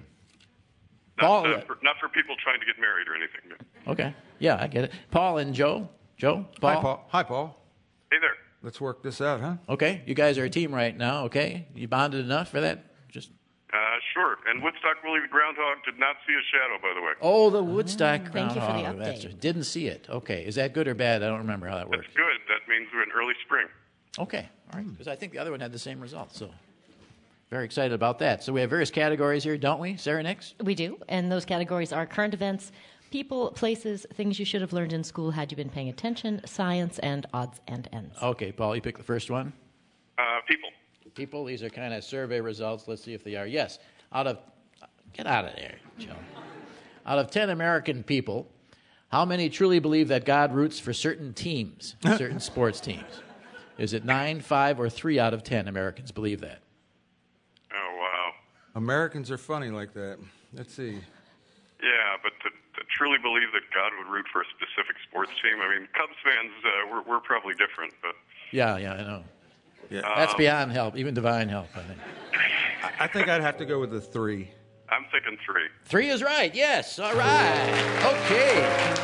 Not for people trying to get married or anything. But. Okay. Yeah, I get it. Paul and Joe. Joe? Paul? Hi, Paul. Hey there. Let's work this out, huh? Okay. You guys are a team right now, okay? You bonded enough for that? Sure. And Woodstock Willie the Groundhog did not see a shadow, by the way. Oh, the Woodstock Thank you for the Groundhog. update. Didn't see it. Okay. Is that good or bad? I don't remember how that works. That's good. That means we're in early spring. Okay. All right. Because I think the other one had the same result, so very excited about that. So we have various categories here, don't we, Sarah Nix? We do, and those categories are current events, people, places, things you should have learned in school had you been paying attention, science, and odds and ends. Okay, Paul, you pick the first one. People. People, these are kind of survey results. Let's see if they are. Yes. Get out of there, Joe. Out of 10 American people, how many truly believe that God roots for certain teams, certain sports teams? Is it 9, 5, or 3 out of 10 Americans believe that? Oh, wow. Americans are funny like that. Let's see. Yeah, but to truly believe that God would root for a specific sports team, I mean, Cubs fans, we're probably different, but... Yeah, I know. Yeah. That's beyond help, even divine help, I think. I think I'd have to go with the 3. I'm thinking 3. 3 is right, yes. All right. Okay.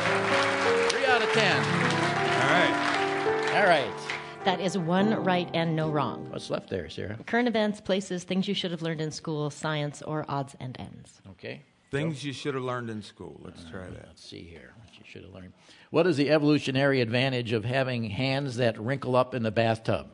3 out of 10. All right. That is 1 right and no wrong. What's left there, Sarah? Current events, places, things you should have learned in school, science, or odds and ends. Okay. Things you should have learned in school. Let's try that. Let's see here. What you should have learned. What is the evolutionary advantage of having hands that wrinkle up in the bathtub?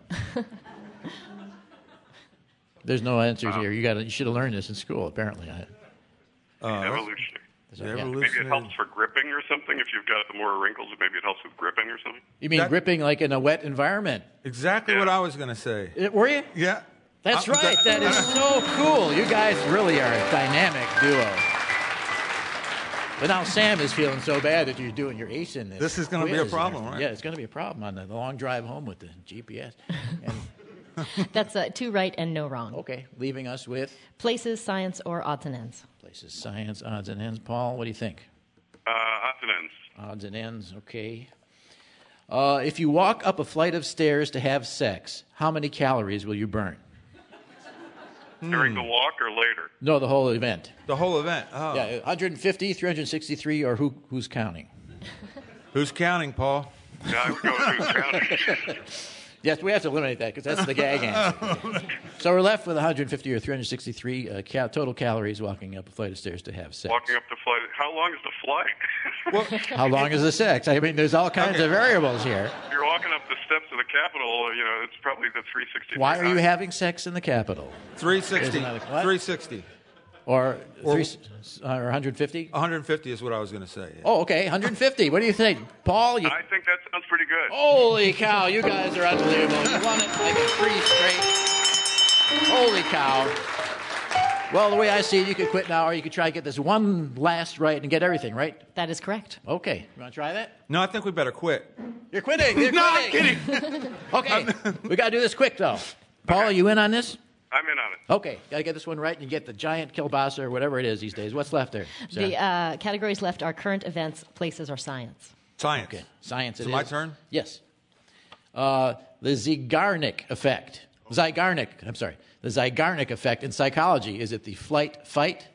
There's no answers here. You should have learned this in school, apparently. Evolutionary. Evolutionary. Maybe it helps for gripping or something. If you've got more wrinkles, maybe it helps with gripping or something. You mean gripping like in a wet environment? Exactly what I was going to say. Were you? Yeah. That's right. That is so cool. You guys really are a dynamic duo. But now Sam is feeling so bad that you're doing your ace in this. This is going to be a problem, right? Yeah, it's going to be a problem on the long drive home with the GPS. That's 2 right and no wrong. Okay, leaving us with? Places, science, or odds and ends. Places, science, odds and ends. Paul, what do you think? Odds and ends. Odds and ends, okay. If you walk up a flight of stairs to have sex, how many calories will you burn? During the walk or later? No, the whole event. The whole event. Oh. Yeah, 150, 363, or who's counting? Who's counting, Paul? Yeah, I would go with who's counting. Yes, we have to eliminate that because that's the gag answer. So we're left with 150 or 363 total calories walking up a flight of stairs to have sex. Walking up the flight. How long is the flight? How long is the sex? I mean, there's all kinds of variables here. If you're walking up the steps of the Capitol, it's probably the 360. Why are you having sex in the Capitol? 360. 360. Or 150? 150 is what I was going to say. Yeah. Oh, okay, 150. What do you think? Paul? I think that sounds pretty good. Holy cow, you guys are unbelievable. You won it like a 3 straight. Holy cow. Well, the way I see it, you could quit now, or you could try to get this one last right and get everything, right? That is correct. Okay. You want to try that? No, I think we better quit. You're quitting. You're no, quitting. I'm kidding. Okay. We got to do this quick, though. Paul, are you in on this? I'm in on it. Okay, got to get this one right, and you get the giant kielbasa or whatever it is these days. What's left there? Sarah? The categories left are current events, places, or science. Science. Okay, science. Is it my turn? Yes. The Zeigarnik effect. The Zeigarnik effect in psychology. Is it the flight fight,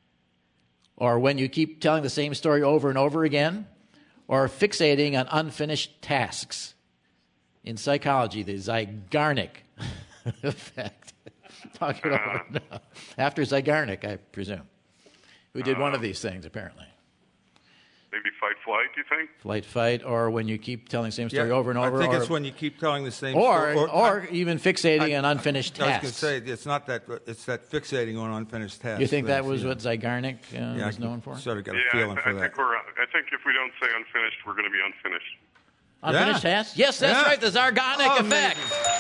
or when you keep telling the same story over and over again, or fixating on unfinished tasks? In psychology, the Zeigarnik effect. Talk it over now. After Zeigarnik, I presume. Who did one of these things, apparently. Maybe fight, flight, do you think? Flight, fight, or when you keep telling the same story over and over. I think it's when you keep telling the same story. Or even fixating on unfinished tasks. I was going to say, it's not that, it's that fixating on unfinished tasks. You think that was what Zeigarnik was known for? Sort of got a feeling for that. I think if we don't say unfinished, we're going to be unfinished. Unfinished tasks? Yes, that's right, the Zeigarnik effect.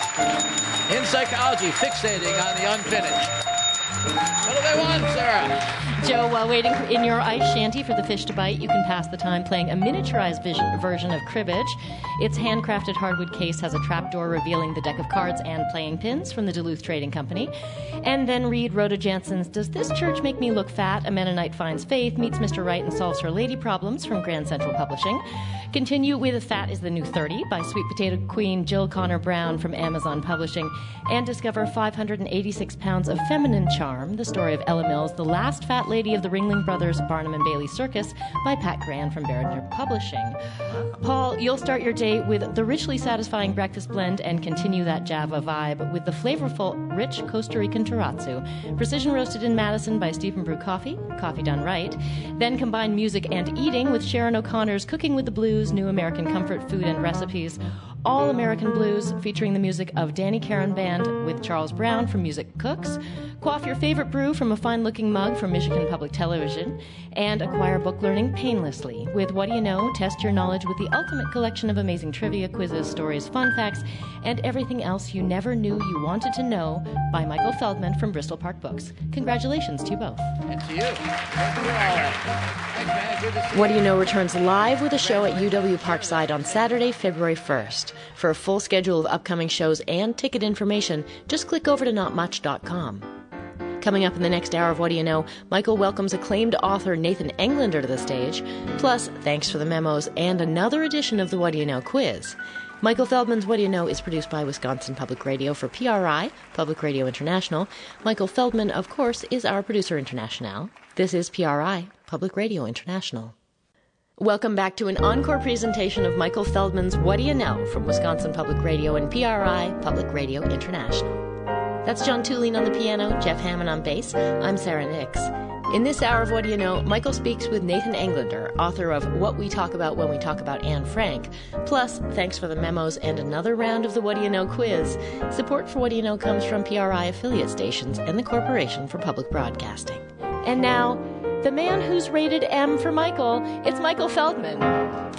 In psychology, fixating on the unfinished. What do they want, Sarah? Joe, while waiting in your ice shanty for the fish to bite, you can pass the time playing a miniaturized version of cribbage. Its handcrafted hardwood case has a trapdoor revealing the deck of cards and playing pins from the Duluth Trading Company. And then read Rhoda Jansen's Does This Church Make Me Look Fat? A Mennonite Finds Faith, Meets Mr. Right and Solves Her Lady Problems from Grand Central Publishing. Continue with Fat is the New 30 by Sweet Potato Queen Jill Connor Brown from Amazon Publishing. And discover 586 Pounds of Feminine Charm, the story of Ella Mills, the last fat lady of the Ringling Brothers Barnum and Bailey Circus by Pat Gran from Behringer Publishing. Paul, you'll start your day with the richly satisfying breakfast blend and continue that Java vibe with the flavorful, rich Costa Rican terrazzo, precision roasted in Madison by Stephen Brew Coffee, coffee done right. Then combine music and eating with Sharon O'Connor's Cooking with the Blues, New American Comfort Food and Recipes, All American Blues featuring the music of Danny Caron Band with Charles Brown from Music Cooks. Quaff your favorite brew from a fine-looking mug from Michigan Public Television, and acquire book learning painlessly. With What Do You Know? Test your knowledge with the ultimate collection of amazing trivia, quizzes, stories, fun facts, and everything else you never knew you wanted to know by Michael Feldman from Bristol Park Books. Congratulations to you both. And to you. What Do You Know returns live with a show at UW Parkside on Saturday, February 1st. For a full schedule of upcoming shows and ticket information, just click over to notmuch.com. Coming up in the next hour of What Do You Know, Michael welcomes acclaimed author Nathan Englander to the stage, plus thanks for the memos and another edition of the What Do You Know quiz. Michael Feldman's What Do You Know is produced by Wisconsin Public Radio for PRI, Public Radio International. Michael Feldman, of course, is our producer international. This is PRI, Public Radio International. Welcome back to an encore presentation of Michael Feldman's What Do You Know from Wisconsin Public Radio and PRI, Public Radio International. That's John Tulene on the piano, Jeff Hammond on bass. I'm Sarah Nix. In this hour of What Do You Know, Michael speaks with Nathan Englander, author of What We Talk About When We Talk About Anne Frank. Plus, thanks for the memos and another round of the What Do You Know quiz. Support for What Do You Know comes from PRI affiliate stations and the Corporation for Public Broadcasting. And now, the man who's rated M for Michael, it's Michael Feldman. Not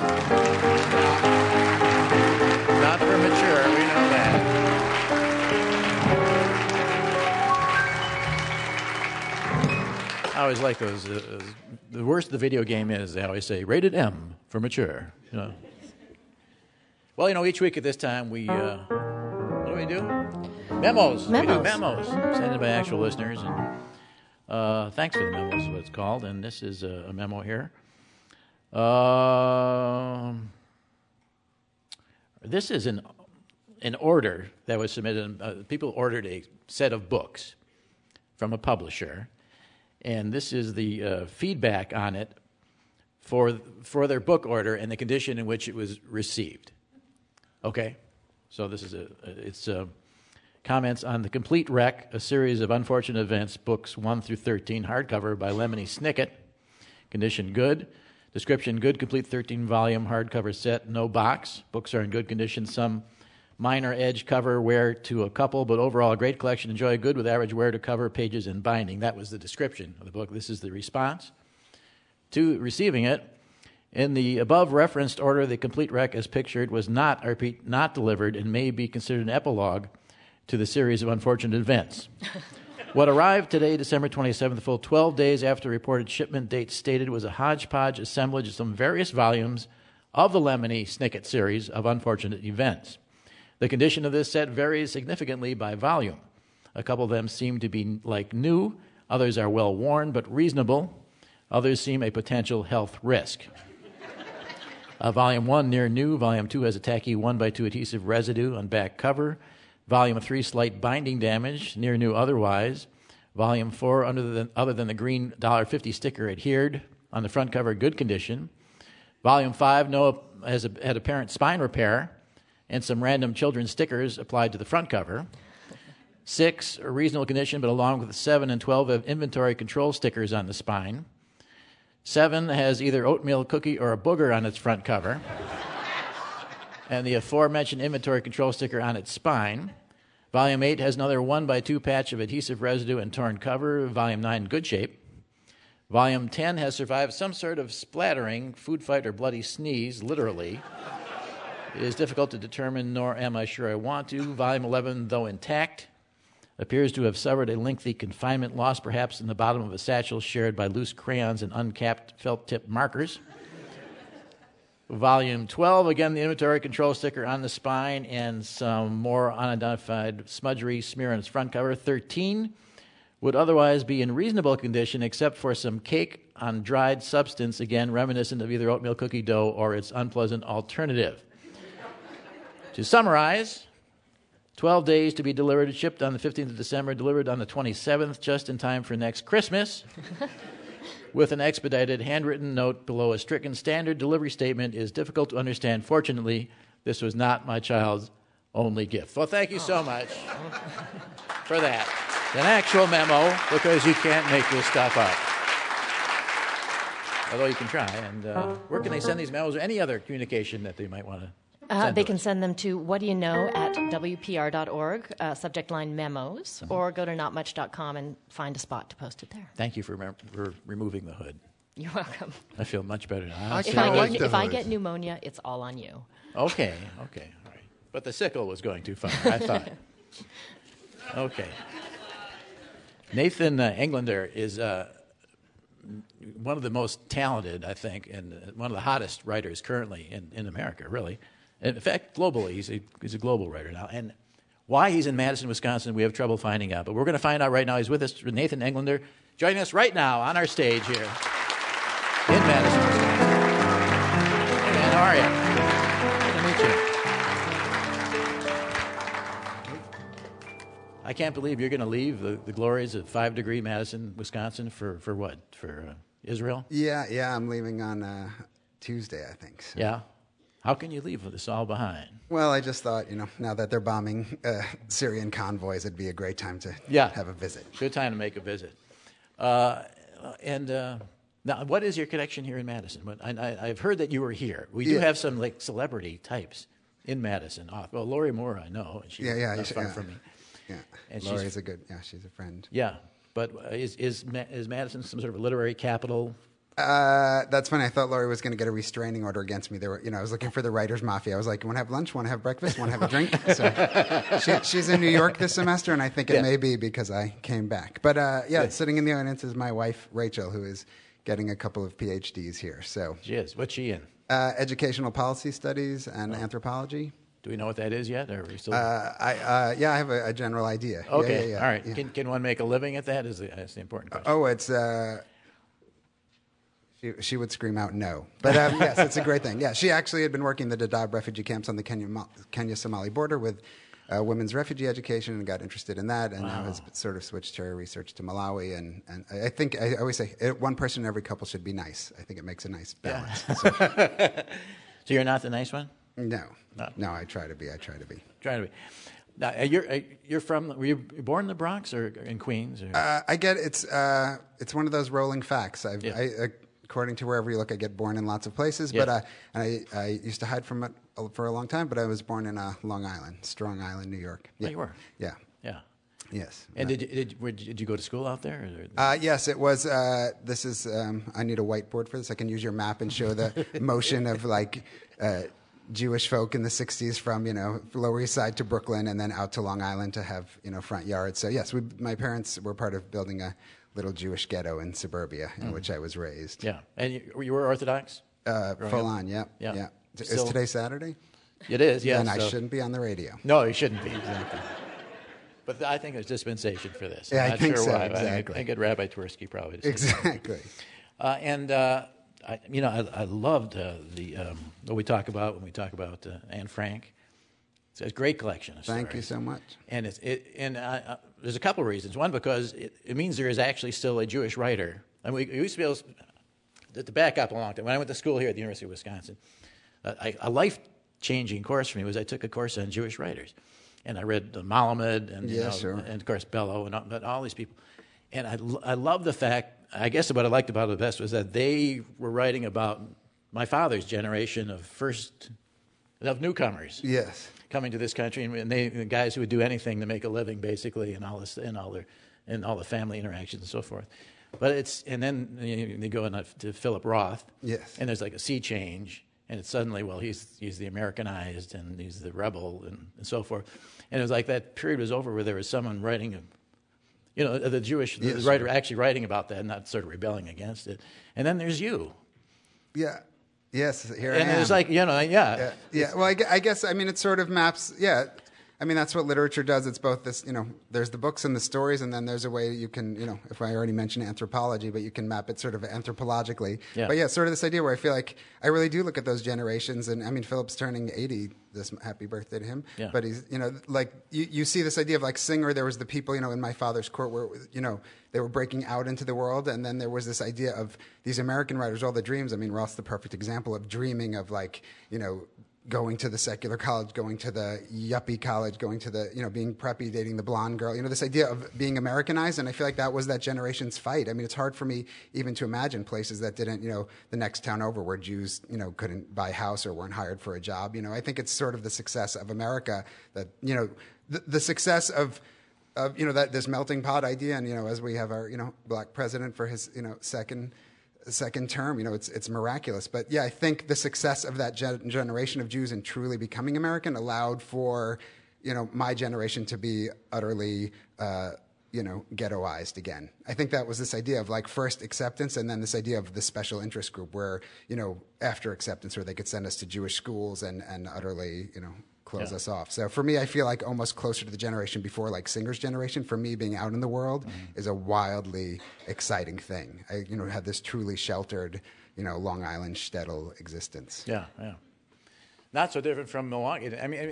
for mature, we know that. I always like those. The worse the video game is, they always say, rated M for mature. You know. Well, each week at this time, we, what do we do? Memos. We do memos. Sent in by actual listeners. And thanks for the memos, is what it's called. And this is a memo here. This is an order that was submitted. People ordered a set of books from a publisher. And this is the feedback on it for their book order and the condition in which it was received. Okay? So this is it's comments on The Complete Wreck, a series of unfortunate events, books 1 through 13, hardcover by Lemony Snicket. Condition good. Description good, complete 13-volume hardcover set, no box. Books are in good condition. Some minor edge cover wear to a couple, but overall a great collection. Enjoy good with average wear to cover, pages, and binding. That was the description of the book. This is the response to receiving it. In the above referenced order, The Complete Wreck as pictured was not, I repeat, not delivered and may be considered an epilogue to the series of unfortunate events. What arrived today, December 27th, a full 12 days after reported shipment date stated, was a hodgepodge assemblage of some various volumes of the Lemony Snicket series of unfortunate events. The condition of this set varies significantly by volume. A couple of them seem to be like new, others are well worn but reasonable, others seem a potential health risk. Volume 1 near new, Volume 2 has a tacky 1x2 adhesive residue on back cover, Volume 3 slight binding damage, near new otherwise, Volume 4 other than the green $1.50 sticker adhered, on the front cover good condition, Volume 5 had apparent spine repair, and some random children's stickers applied to the front cover. 6, a reasonable condition, but along with 7 and 12 have inventory control stickers on the spine. 7 has either oatmeal cookie or a booger on its front cover. And the aforementioned inventory control sticker on its spine. Volume 8 has another 1x2 patch of adhesive residue and torn cover. Volume 9, good shape. Volume 10 has survived some sort of splattering, food fight, or bloody sneeze, literally. It is difficult to determine, nor am I sure I want to. Volume 11, though intact, appears to have suffered a lengthy confinement, lost perhaps in the bottom of a satchel shared by loose crayons and uncapped felt-tip markers. Volume 12, again, the inventory control sticker on the spine and some more unidentified smudgery smear on its front cover. 13 would otherwise be in reasonable condition except for some cake on dried substance, again, reminiscent of either oatmeal cookie dough or its unpleasant alternative. To summarize, 12 days to be delivered, shipped on the 15th of December, delivered on the 27th, just in time for next Christmas, with an expedited handwritten note below a stricken standard delivery statement is difficult to understand. Fortunately, this was not my child's only gift. Well, thank you so much for that. An actual memo, because you can't make this stuff up. Although you can try. And where can they send these memos or any other communication that they might want to they can send them to whatdoyouknow@wpr.org, subject line memos, or go to notmuch.com and find a spot to post it there. Thank you for removing the hood. You're welcome. I feel much better now. If I get pneumonia, it's all on you. Okay, all right. But the sickle was going too far, I thought. Okay. Nathan Englander is one of the most talented, I think, and one of the hottest writers currently in America, really. In fact, globally, he's a global writer now. And why he's in Madison, Wisconsin, we have trouble finding out. But we're going to find out right now. He's with us, Nathan Englander, joining us right now on our stage here in Madison, Wisconsin. Hey, man, how are you? Good to meet you. I can't believe you're going to leave the glories of 5 Degree Madison, Wisconsin for what? For Israel? Yeah, I'm leaving on Tuesday, I think. So. Yeah? How can you leave this all behind? Well, I just thought, now that they're bombing Syrian convoys, it'd be a great time to have a visit. Good time to make a visit. Now, what is your connection here in Madison? I've heard that you were here. We do have some like celebrity types in Madison. Well, Lori Moore, I know. And she's not far from me. Yeah, and Lori's she's a friend. Yeah, but is Madison some sort of literary capital? That's funny. I thought Lori was going to get a restraining order against me. I was looking for the writers' mafia. I was like, "Want to have lunch? Want to have breakfast? Want to have a drink?" So she's in New York this semester, and I think it may be because I came back. But sitting in the audience is my wife Rachel, who is getting a couple of PhDs here. So she is. What's she in? Educational policy studies and anthropology. Do we know what that is yet, or are we still? I have a general idea. Okay, yeah. All right. Yeah. Can one make a living at that? That's the important question. It's. She would scream out no, but yes, it's a great thing. Yeah, she actually had been working the Dadaab refugee camps on the Kenya-Somali border with women's refugee education and got interested in that, and now has sort of switched her research to Malawi. And I think I always say one person in every couple should be nice. I think it makes a nice balance. Yeah. So you're not the nice one? No. I try to be. Try to be. Now, you're from? Were you born in the Bronx or in Queens? Or? I get it's one of those rolling facts. According to wherever you look, I get born in lots of places. Yes. But I used to hide from it for a long time. But I was born in Long Island, Strong Island, New York. Yeah. Oh, you were? Yeah. Yeah. Yes. And did you go to school out there? Yes, it was. This is. I need a whiteboard for this. I can use your map and show the motion of like Jewish folk in the '60s from Lower East Side to Brooklyn and then out to Long Island to have front yards. So yes, my parents were part of building a little Jewish ghetto in suburbia in which I was raised. Yeah, and you were Orthodox? Full on. Yeah. Is today Saturday? It is. Yeah. And I shouldn't be on the radio. No, you shouldn't be. Exactly. But I think there's dispensation for this. Yeah, I'm not I think sure so. why. Exactly. I think Rabbi Twersky probably. Exactly. I loved what we talk about when we talk about Anne Frank. It's a great collection of stories. Thank you so much. And there's a couple of reasons. One, because it means there is actually still a Jewish writer. And we used to be able to back up a long time. When I went to school here at the University of Wisconsin, a life-changing course for me was I took a course on Jewish writers. And I read Malamed and, and of course, Bellow and all these people. And I love the fact, I guess what I liked about it the best was that they were writing about my father's generation of newcomers. Yes. Coming to this country, and the guys who would do anything to make a living, basically, and all the family interactions and so forth. But then they go to Philip Roth, yes, and there's like a sea change, and it's suddenly, well, he's the Americanized and he's the rebel and so forth, and it was like that period was over where there was someone writing, the Jewish the writer actually writing about that, and not sort of rebelling against it, and then there's you. Yeah. Yes, here I am. And it's like, Yeah. Well, I guess, it sort of maps, that's what literature does. It's both this, there's the books and the stories, and then there's a way you can, if I already mentioned anthropology, but you can map it sort of anthropologically. Yeah. But sort of this idea where I feel like I really do look at those generations, and Philip's turning 80, this happy birthday to him. Yeah. But he's, you see this idea of like Singer, there was the people, in my father's court where, they were breaking out into the world, and then there was this idea of these American writers, all the dreams. Roth's the perfect example of dreaming of going to the secular college, going to the yuppie college, going to the, being preppy, dating the blonde girl, this idea of being Americanized. And I feel like that was that generation's fight. It's hard for me even to imagine places that didn't, the next town over where Jews, couldn't buy a house or weren't hired for a job. I think it's sort of the success of America that, the success of that this melting pot idea. And, as we have our, black president for his, second term, it's miraculous. But I think the success of that generation of Jews in truly becoming American allowed for, my generation to be utterly, ghettoized again. I think that was this idea of like first acceptance and then this idea of the special interest group where, after acceptance where they could send us to Jewish schools and utterly, close us off. So for me, I feel like almost closer to the generation before, like Singer's generation. For me, being out in the world is a wildly exciting thing. I, had this truly sheltered, Long Island shtetl existence. Yeah. Not so different from Milwaukee.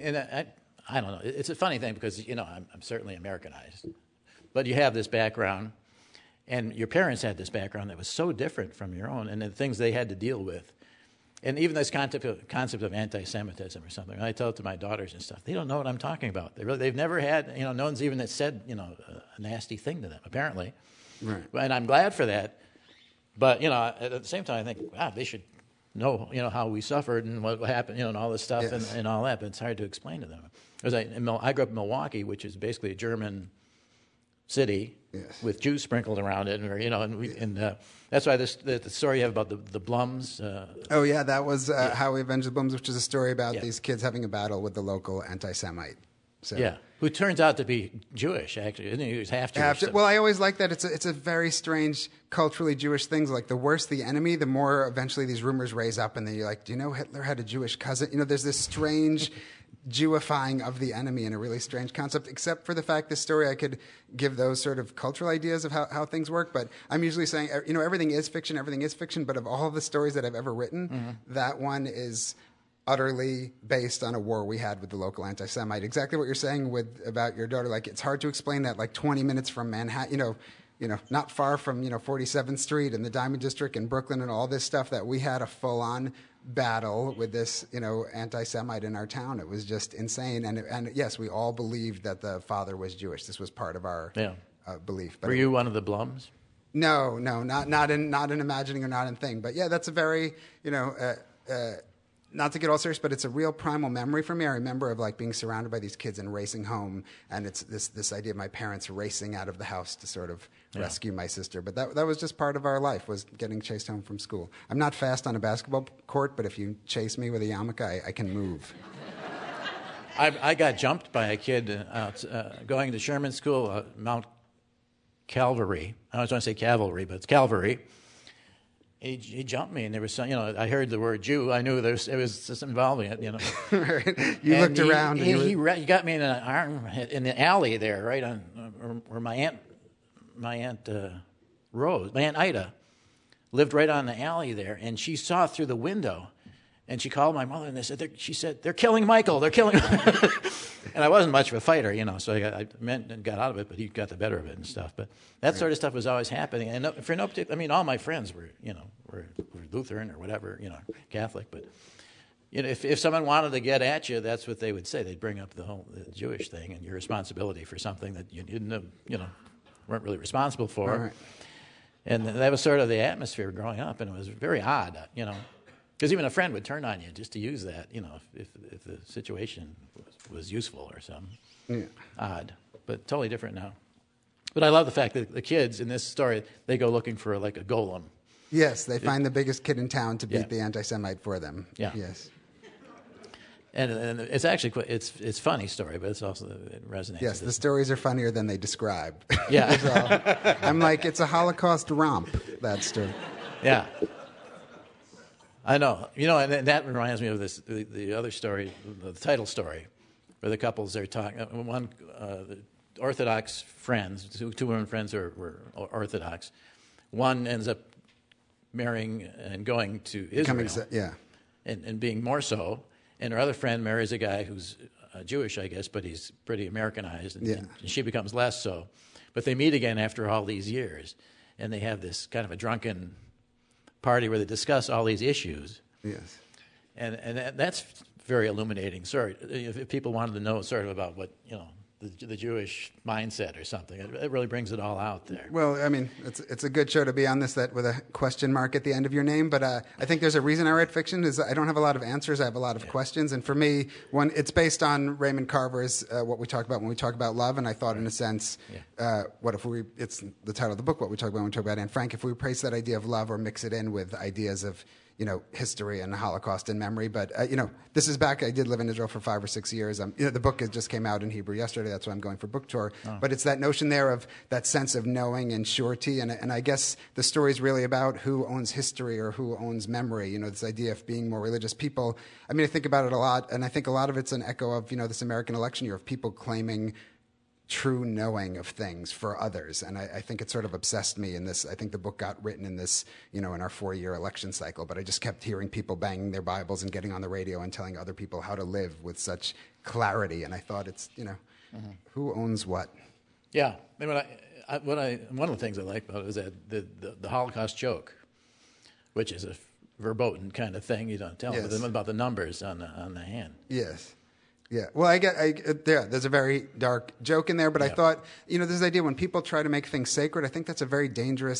I don't know. It's a funny thing because I'm certainly Americanized, but you have this background, and your parents had this background that was so different from your own, and the things they had to deal with. And even this concept of anti-Semitism or something, when I tell it to my daughters and stuff, they don't know what I'm talking about. They've never had, no one's even said, a nasty thing to them, apparently. Right. And I'm glad for that. But, at the same time, I think, they should know, how we suffered and what happened, and all this stuff and all that, but it's hard to explain to them. Because I grew up in Milwaukee, which is basically a German city with Jews sprinkled around it, and that's why the story you have about the Blums. That was How We Avenged the Blums, which is a story about these kids having a battle with the local anti-Semite. So. Yeah, who turns out to be Jewish, actually. Isn't he? He was half Jewish. Well, I always like that. It's a very strange, culturally Jewish thing. Like, the worse the enemy, the more eventually these rumors raise up, and then you're like, do you know Hitler had a Jewish cousin? There's this strange Jewifying of the enemy in a really strange concept, except for the fact this story, I could give those sort of cultural ideas of how things work, but I'm usually saying, everything is fiction, but of all the stories that I've ever written, that one is utterly based on a war we had with the local anti-Semite. Exactly what you're saying about your daughter. Like, it's hard to explain that, like, 20 minutes from Manhattan, not far from, 47th Street and the Diamond District in Brooklyn and all this stuff, that we had a full-on battle with this, anti-Semite in our town. It was just insane. And yes, we all believed that the father was Jewish. This was part of our belief. But were you one of the Blums? No, not in imagining or not in thing. But yeah, that's a very, not to get all serious, but it's a real primal memory for me. I remember of, like, being surrounded by these kids and racing home, and it's this idea of my parents racing out of the house to sort of rescue my sister. But that was just part of our life, was getting chased home from school. I'm not fast on a basketball court, but if you chase me with a yarmulke, I can move. I got jumped by a kid going to Sherman School, Mount Calvary. I always want to say Cavalry, but it's Calvary. He jumped me, and there was some, I heard the word Jew. I knew it was just involving it, Right. You looked around. He got me in an arm in the alley there, right on where my aunt Rose, my Aunt Ida, lived right on the alley there, and she saw through the window, and she called my mother, and she said, they're killing Michael, they're killing Michael. And I wasn't much of a fighter, so I got out of it, but he got the better of it and stuff. But that sort of stuff was always happening. And for no particular, all my friends were Lutheran or whatever, Catholic. But if someone wanted to get at you, that's what they would say. They'd bring up the Jewish thing and your responsibility for something that you didn't, weren't really responsible for. Right. And that was sort of the atmosphere growing up, and it was very odd, because even a friend would turn on you just to use that, if the situation was useful or something. Yeah. Odd, but totally different now. But I love the fact that the kids in this story, they go looking for like a golem. Yes, they find the biggest kid in town to beat the anti-Semite for them. Yeah. Yes. And it's actually it's funny story, but it's also it resonates. Yes, the stories are funnier than they describe. Yeah. I'm like, it's a Holocaust romp, that story. Yeah. I know. And that reminds me of the other story, the title story, where the couples are talking. One, the Orthodox friends, two women friends were Orthodox. One ends up marrying and going to Israel. And being more so. And her other friend marries a guy who's Jewish, I guess, but he's pretty Americanized, and she becomes less so. But they meet again after all these years, and they have this kind of a drunken party where they discuss all these issues. Yes. And that's very illuminating. Sorry, if people wanted to know sort of about what, the Jewish mindset or something, it really brings it all out there. Well, it's a good show to be on this with a question mark at the end of your name, but I think there's a reason I write fiction is I don't have a lot of answers, I have a lot of questions, and for me, it's based on Raymond Carver's what we talk about when we talk about love, and I thought in a sense, it's the title of the book, what we talk about when we talk about Anne Frank, if we replace that idea of love or mix it in with ideas of history and the Holocaust and memory. But, this is back. I did live in Israel for 5 or 6 years. The book just came out in Hebrew yesterday. That's why I'm going for book tour. Oh. But it's that notion there of that sense of knowing and surety. And I guess the story is really about who owns history or who owns memory. This idea of being more religious. People, I think about it a lot. And I think a lot of it's an echo of, this American election year of people claiming true knowing of things for others. And I think it sort of obsessed me in this. I think the book got written in this, in our 4-year election cycle, but I just kept hearing people banging their Bibles and getting on the radio and telling other people how to live with such clarity. And I thought it's, who owns what? Yeah. One of the things I like about it is that the Holocaust joke, which is a verboten kind of thing. You don't tell them about the numbers on the hand. Yes. Yeah, well, there's a very dark joke in there, but I thought, there's this idea when people try to make things sacred, I think that's a very dangerous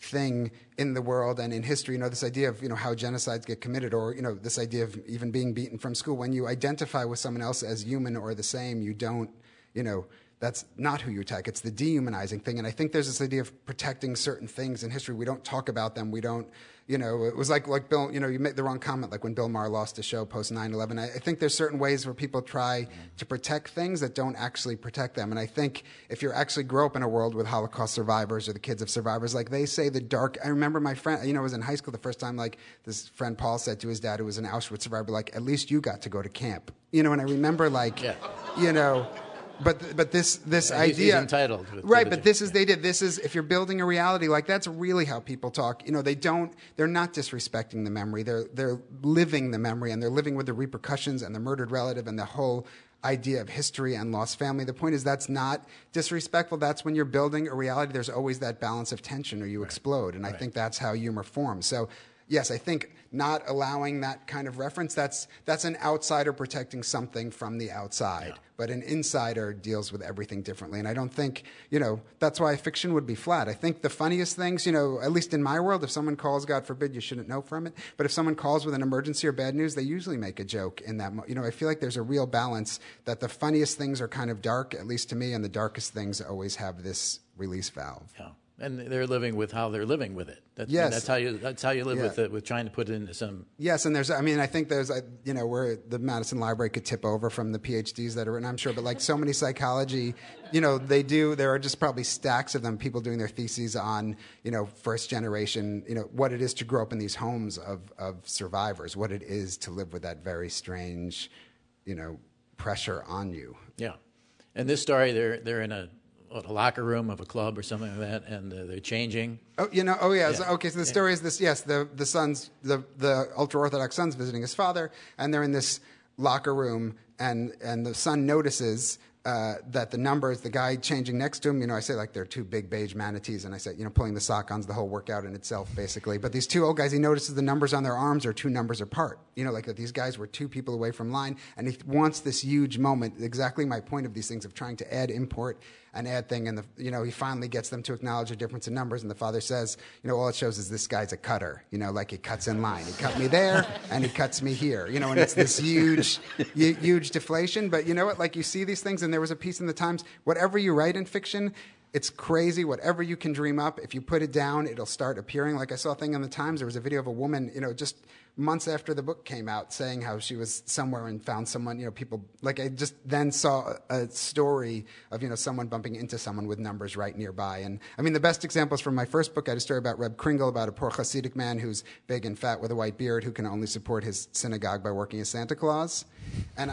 thing in the world and in history. This idea of, how genocides get committed, or, this idea of even being beaten from school. When you identify with someone else as human or the same, you don't, that's not who you attack. It's the dehumanizing thing. And I think there's this idea of protecting certain things in history. We don't talk about them. We don't, it was like Bill, you made the wrong comment, like when Bill Maher lost a show post 9/11. I think there's certain ways where people try to protect things that don't actually protect them. And I think if you actually grow up in a world with Holocaust survivors or the kids of survivors, like they say I remember my friend, I was in high school the first time, like this friend Paul said to his dad, who was an Auschwitz survivor, like, at least you got to go to camp. And I remember But this idea, he's entitled, right? But this is if you're building a reality, like that's really how people talk. They're not disrespecting the memory. They're living the memory, and they're living with the repercussions and the murdered relative and the whole idea of history and lost family. The point is that's not disrespectful. That's when you're building a reality. There's always that balance of tension, or you explode. And I think that's how humor forms. So. Yes, I think not allowing that kind of reference, that's an outsider protecting something from the outside. Yeah. But an insider deals with everything differently. And I don't think, that's why fiction would be flat. I think the funniest things, at least in my world, if someone calls, God forbid, you shouldn't know from it. But if someone calls with an emergency or bad news, they usually make a joke in that. I feel like there's a real balance that the funniest things are kind of dark, at least to me, and the darkest things always have this release valve. Yeah. And they're living with how they're living with it. That's how you live with it, with trying to put it into some. Yes, and I think there's, where the Madison Library could tip over from the PhDs that are written, I'm sure, but like so many psychology, there are just probably stacks of them, people doing their theses on, first generation, what it is to grow up in these homes of survivors, what it is to live with that very strange, pressure on you. Yeah. And this story, they're in a locker room of a club or something like that, and they're changing. Yeah. So the story is this. Yes, the son's the ultra orthodox son's visiting his father, and they're in this locker room, and the son notices that the numbers, the guy changing next to him, I say like they're two big beige manatees, and I said, pulling the sock on's the whole workout in itself, basically. But these two old guys, he notices the numbers on their arms are two numbers apart. Like that these guys were two people away from line, and he wants this huge moment. Exactly my point of these things of trying to add import and add thing, and he finally gets them to acknowledge a difference in numbers, and the father says, all it shows is this guy's a cutter, like he cuts in line. He cut me there, and he cuts me here, and it's this huge deflation. But you know what? Like you see these things, and there was a piece in the Times. Whatever you write in fiction, it's crazy. Whatever you can dream up, if you put it down, it'll start appearing. Like I saw a thing in the Times. There was a video of a woman, just months after the book came out, saying how she was somewhere and found someone, people, like I just then saw a story of, someone bumping into someone with numbers right nearby. And I mean, the best examples from my first book, I had a story about Reb Kringle, about a poor Hasidic man who's big and fat with a white beard who can only support his synagogue by working as Santa Claus. And,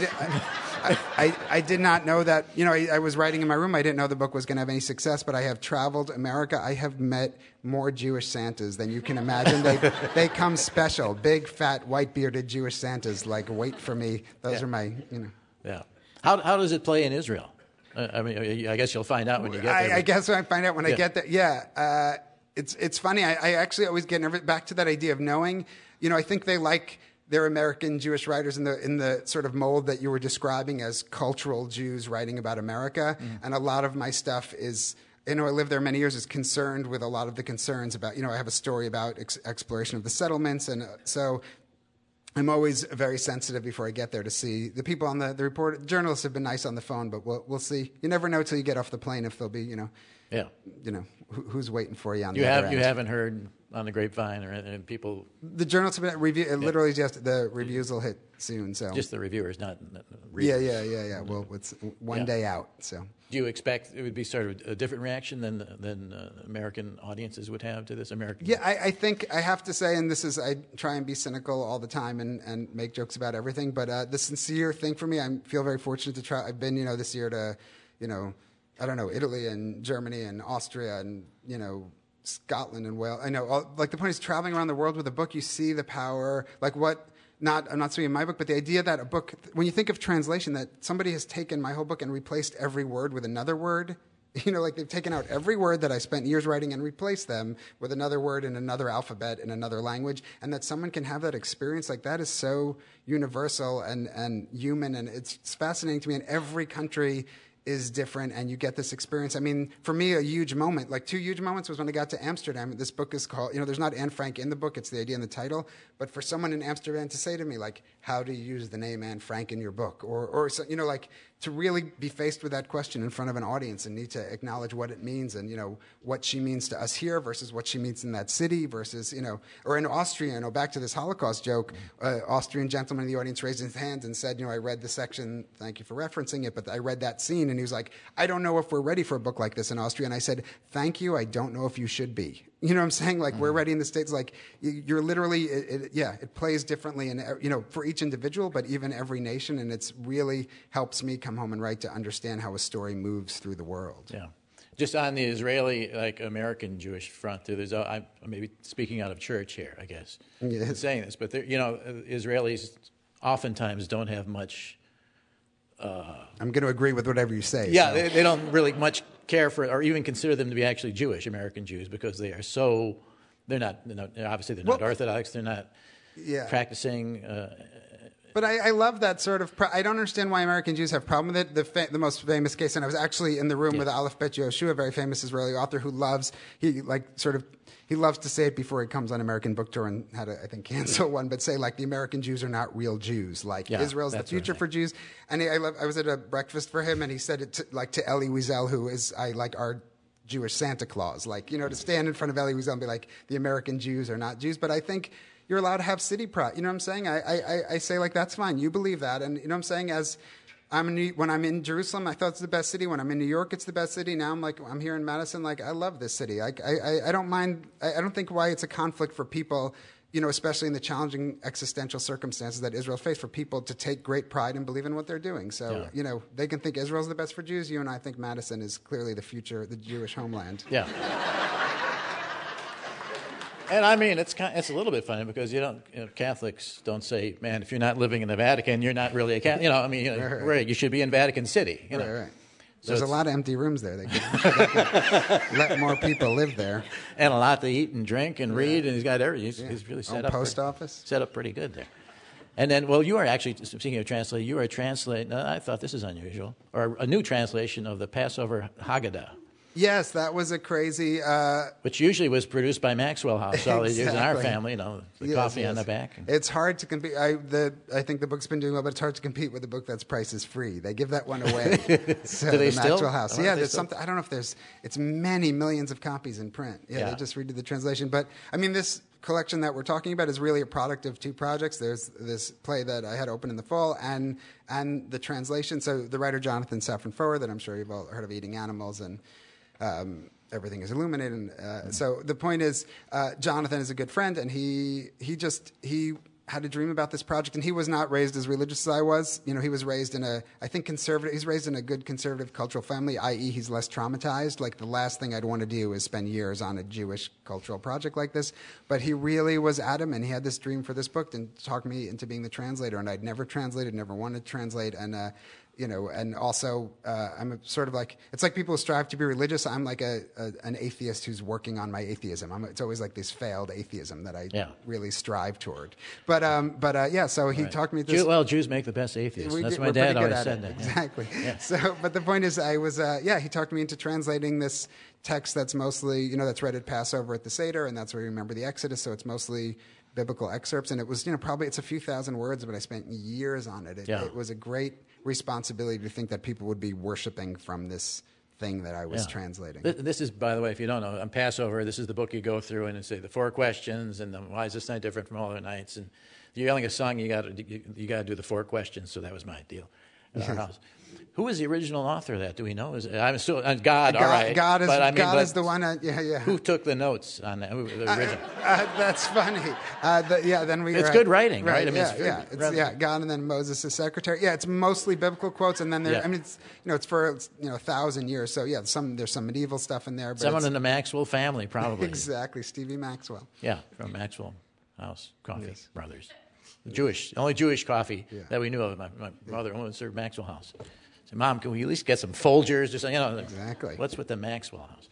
I did not know that, I was writing in my room. I didn't know the book was going to have any success, but I have traveled America. I have met more Jewish Santas than you can imagine. They come special. Big, fat, white-bearded Jewish Santas, like, wait for me. Those are my, Yeah. How does it play in Israel? I mean, I guess you'll find out when you get there. I guess I find out when I get there. Yeah. It's funny. I actually always get back to that idea of knowing. I think they like their American Jewish writers in the sort of mold that you were describing as cultural Jews writing about America. Mm-hmm. And a lot of my stuff is, I lived there many years, is concerned with a lot of the concerns about, I have a story about exploration of the settlements. And so I'm always very sensitive before I get there to see the people on the report. Journalists have been nice on the phone, but we'll see. You never know till you get off the plane if there'll be, who's waiting for you on the other end. You haven't heard on the grapevine or people. The journalists have been literally just the reviews will hit soon. So just the reviewers, not readers. Yeah. Well, it's one day out. So do you expect it would be sort of a different reaction than American audiences would have to this American? Yeah, I think I have to say, and this is, I try and be cynical all the time and make jokes about everything, but the sincere thing for me, I feel very fortunate to try. I've been, this year to, I don't know, Italy and Germany and Austria and, Scotland and Wales. I know, the point is traveling around the world with a book, you see the power, I'm not saying in my book, but the idea that a book, when you think of translation, that somebody has taken my whole book and replaced every word with another word, they've taken out every word that I spent years writing and replaced them with another word in another alphabet in another language, and that someone can have that experience, that is so universal and human, and it's fascinating to me. In every country is different, and you get this experience. I mean, for me, a huge moment, like 2 huge moments, was when I got to Amsterdam. This book is called, there's not Anne Frank in the book, it's the idea in the title, but for someone in Amsterdam to say to me, like, how do you use the name Anne Frank in your book? Or like, to really be faced with that question in front of an audience and need to acknowledge what it means and, what she means to us here versus what she means in that city versus, or in Austria, back to this Holocaust joke, Austrian gentleman in the audience raised his hand and said, I read the section, thank you for referencing it, but I read that scene, and he was like, I don't know if we're ready for a book like this in Austria. And I said, thank you, I don't know if you should be. You know what I'm saying? Like, we're ready in the States. Like, you're literally, it plays differently, for each individual, but even every nation. And it's really helps me come home and write to understand how a story moves through the world. Yeah. Just on the Israeli, American Jewish front, I'm maybe speaking out of church here, I guess, in saying this, but Israelis oftentimes don't have much. I'm going to agree with whatever you say. Yeah, so. they don't really much care for or even consider them to be actually Jewish, American Jews, because they are so, obviously they're not Orthodox, they're not practicing. But I love that sort of. I don't understand why American Jews have a problem with it. The most famous case, and I was actually in the room with Aleph Bet Yehoshua, a very famous Israeli author who loves to say it before he comes on American Book Tour and had to, I think, cancel one, but say the American Jews are not real Jews. Israel's the future for Jews. And I was at a breakfast for him, and he said it to Elie Wiesel, who is our Jewish Santa Claus, to stand in front of Elie Wiesel and be like, the American Jews are not Jews. But I think you're allowed to have city pride. You know what I'm saying? I say, that's fine. You believe that. And you know what I'm saying? When I'm in Jerusalem, I thought it's the best city. When I'm in New York, it's the best city. Now I'm here in Madison. I love this city. I don't mind. I don't think why it's a conflict for people, especially in the challenging existential circumstances that Israel faced, for people to take great pride and believe in what they're doing. So, they can think Israel's the best for Jews. You and I think Madison is clearly the future, the Jewish homeland. Yeah. And I mean, it's a little bit funny because Catholics don't say, man, if you're not living in the Vatican, you're not really a Catholic. Right. You should be in Vatican City. Right. So there's a lot of empty rooms there. They can let more people live there. And a lot to eat and drink and read, and he's got everything. He's really set up. Post office? Set up pretty good there. And then, you are actually, speaking of translating, you are translating, I thought this is unusual, or a new translation of the Passover Haggadah. Yes, that was a crazy. Which usually was produced by Maxwell House all these years in our family, the coffee on the back. It's hard to compete. I think the book's been doing well, but it's hard to compete with the book that's Price is Free. They give that one away. So Do they the Maxwell still? House. Yeah, there's something. I don't know if there's. It's many millions of copies in print. Yeah, they just redid the translation. But I mean, this collection that we're talking about is really a product of two projects. There's this play that I had open in the fall, and the translation. So the writer Jonathan Safran Foer, that I'm sure you've all heard of, Eating Animals and. Everything is illuminated. So the point is, Jonathan is a good friend, and he had a dream about this project, and he was not raised as religious as I was. He was raised in conservative. He's raised in a good conservative cultural family, i.e., he's less traumatized. The last thing I'd want to do is spend years on a Jewish cultural project like this. But he really was adamant. He had this dream for this book and talked me into being the translator, and I'd never translated, never wanted to translate, and. And also I'm sort of it's like people who strive to be religious. I'm like an atheist who's working on my atheism. It's always like this failed atheism that I really strive toward. But so he talked me this. Jews make the best atheists. That's my dad always said that. Exactly. Yeah. So, but the point is, he talked me into translating this text that's mostly, that's read at Passover at the Seder, and that's where you remember the Exodus. So it's mostly biblical excerpts, and it was, probably it's a few thousand words, but I spent years on it. It was a great responsibility to think that people would be worshiping from this thing that I was translating. This is, by the way, if you don't know, on Passover, this is the book you go through and say the 4 questions and why is this night different from all other nights, and if you're yelling a song, you got to do the 4 questions. So that was my deal at our house. Who was the original author of that? Do we know? I'm still God. All right. God is the one. Who took the notes on that? Who, the original? That's funny. Then we. It's good writing, right? I mean, God, and then Moses' secretary. Yeah, it's mostly biblical quotes, and then there. I mean, it's for 1,000 years. So there's some medieval stuff in there. But someone in the Maxwell family, probably. Exactly, Stevie Maxwell. Yeah, from Maxwell House Coffee Brothers. The only Jewish coffee that we knew of. My mother only served Maxwell House. So, Mom, can we at least get some Folgers or something? Exactly. What's with the Maxwell House?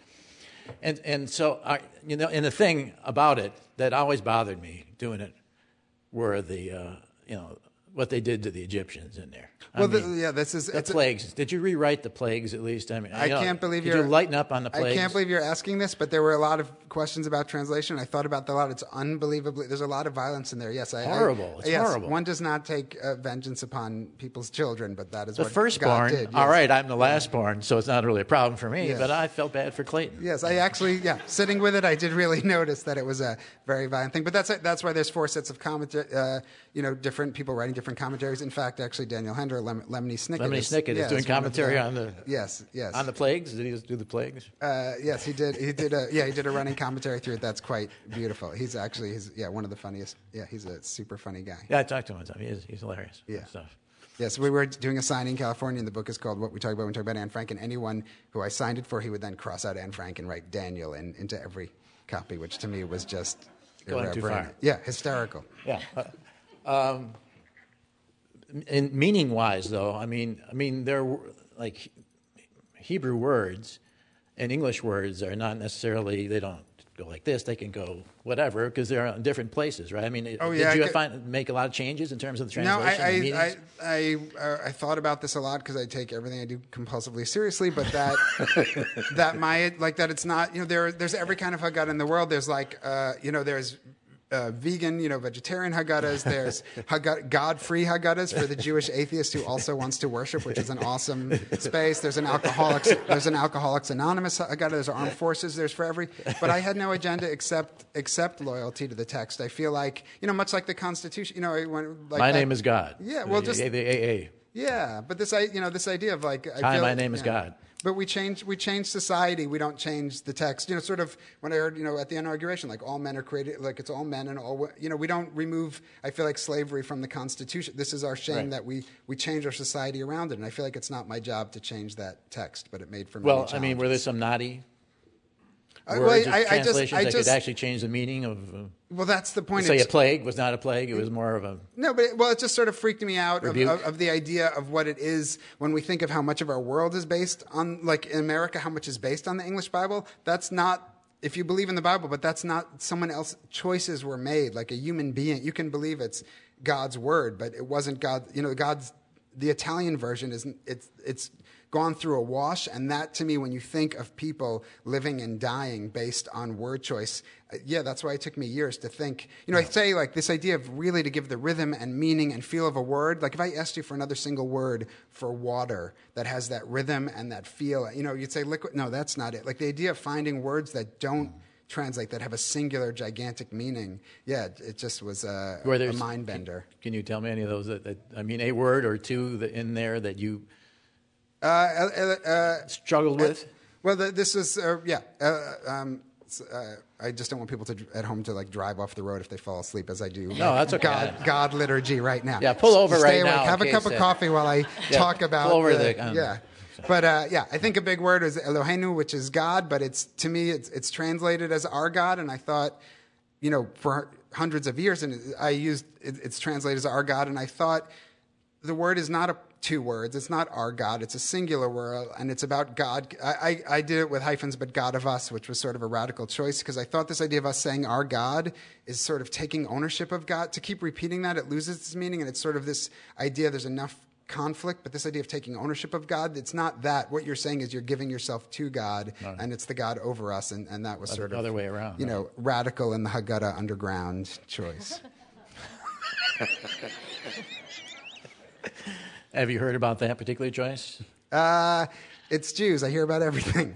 And so, and the thing about it that always bothered me doing it were the what they did to the Egyptians in there. Well, this is the plagues. Did you rewrite the plagues at least? I mean, I can't believe did you lighten up on the plagues? I can't believe you're asking this, but there were a lot of questions about translation. I thought about that a lot. It's unbelievably. There's a lot of violence in there. Yes, horrible. It's horrible. One does not take vengeance upon people's children, but that is what firstborn. God did. Yes. All right, I'm the lastborn, so it's not really a problem for me. But I felt bad for Clayton. Yes, I actually, sitting with it, I did really notice that it was a very violent thing. But that's why there's 4 sets of commentary. Different people writing different commentaries. In fact, actually, Daniel Hender, Lemony Snicket. Lemony Snicket is doing commentary on the on the plagues. Did he just do the plagues? Yes, he did. He did a running commentary through it. That's quite beautiful. He's one of the funniest. Yeah, he's a super funny guy. Yeah, I talked to him one time. He's hilarious. Yeah. Stuff. Yes, we were doing a signing in California, and the book is called What We Talk About When We Talk About Anne Frank. And anyone who I signed it for, he would then cross out Anne Frank and write Daniel into every copy, which to me was just going too far. Yeah, hysterical. Yeah. In meaning-wise, though, I mean, there were like Hebrew words and English words are not necessarily. They don't go like this. They can go whatever because they're in different places, right? I mean, did you make a lot of changes in terms of the translation? No, I thought about this a lot because I take everything I do compulsively seriously. But that it's not. There's every kind of Haggadah in the world. There's there's vegan, vegetarian Haggadahs. There's God-free Haggadahs for the Jewish atheist who also wants to worship, which is an awesome space. There's an Alcoholics Anonymous Haggadah. There's Armed Forces. There's for every. But I had no agenda except loyalty to the text. I feel like, much like the Constitution. My name is God. Yeah, well, just the AA. Yeah, but this idea of like. My name is God. But we change society. We don't change the text. Sort of when I heard, at the inauguration, like all men are created, like it's all men and all. We don't remove. I feel like slavery from the Constitution. This is our shame that we change our society around it, and I feel like it's not my job to change that text, but it made for me. Well, I mean, were there some naughty words or translations that could actually change the meaning of? Well, that's the point. Say a plague was not a plague; it was more of a no. But it just sort of freaked me out of the idea of what it is when we think of how much of our world is based on, like in America, how much is based on the English Bible. That's not if you believe in the Bible, but that's not someone else. Choices were made, like a human being. You can believe it's God's word, but it wasn't God. God's. The Italian version isn't. It's gone through a wash, and that to me, when you think of people living and dying based on word choice, that's why it took me years to think. I say like this idea of really to give the rhythm and meaning and feel of a word. Like if I asked you for another single word for water that has that rhythm and that feel, you'd say liquid. No, that's not it. Like the idea of finding words that don't translate, that have a singular, gigantic meaning. Yeah, it just was a mind bender. Can you tell me any of those? A word or two in there that you struggled with? Well, this is I just don't want people at home to like drive off the road if they fall asleep, as I do. No, that's okay. God liturgy right now. Yeah, pull over right now. Have a cup of coffee while I talk about. Pull over But I think a big word is Eloheinu, which is God. But to me, it's translated as our God, and I thought, for hundreds of years, and it's translated as our God, and I thought the word is not two words. It's not our God. It's a singular word, and it's about God. I did it with hyphens, but God of us, which was sort of a radical choice because I thought this idea of us saying our God is sort of taking ownership of God. To keep repeating that, it loses its meaning, and it's sort of this idea there's enough conflict, but this idea of taking ownership of God, it's not that. What you're saying is you're giving yourself to God, and it's the God over us, and that was sort of the other way around. Radical in the Haggadah underground choice. Have you heard about that particular choice? It's Jews. I hear about everything.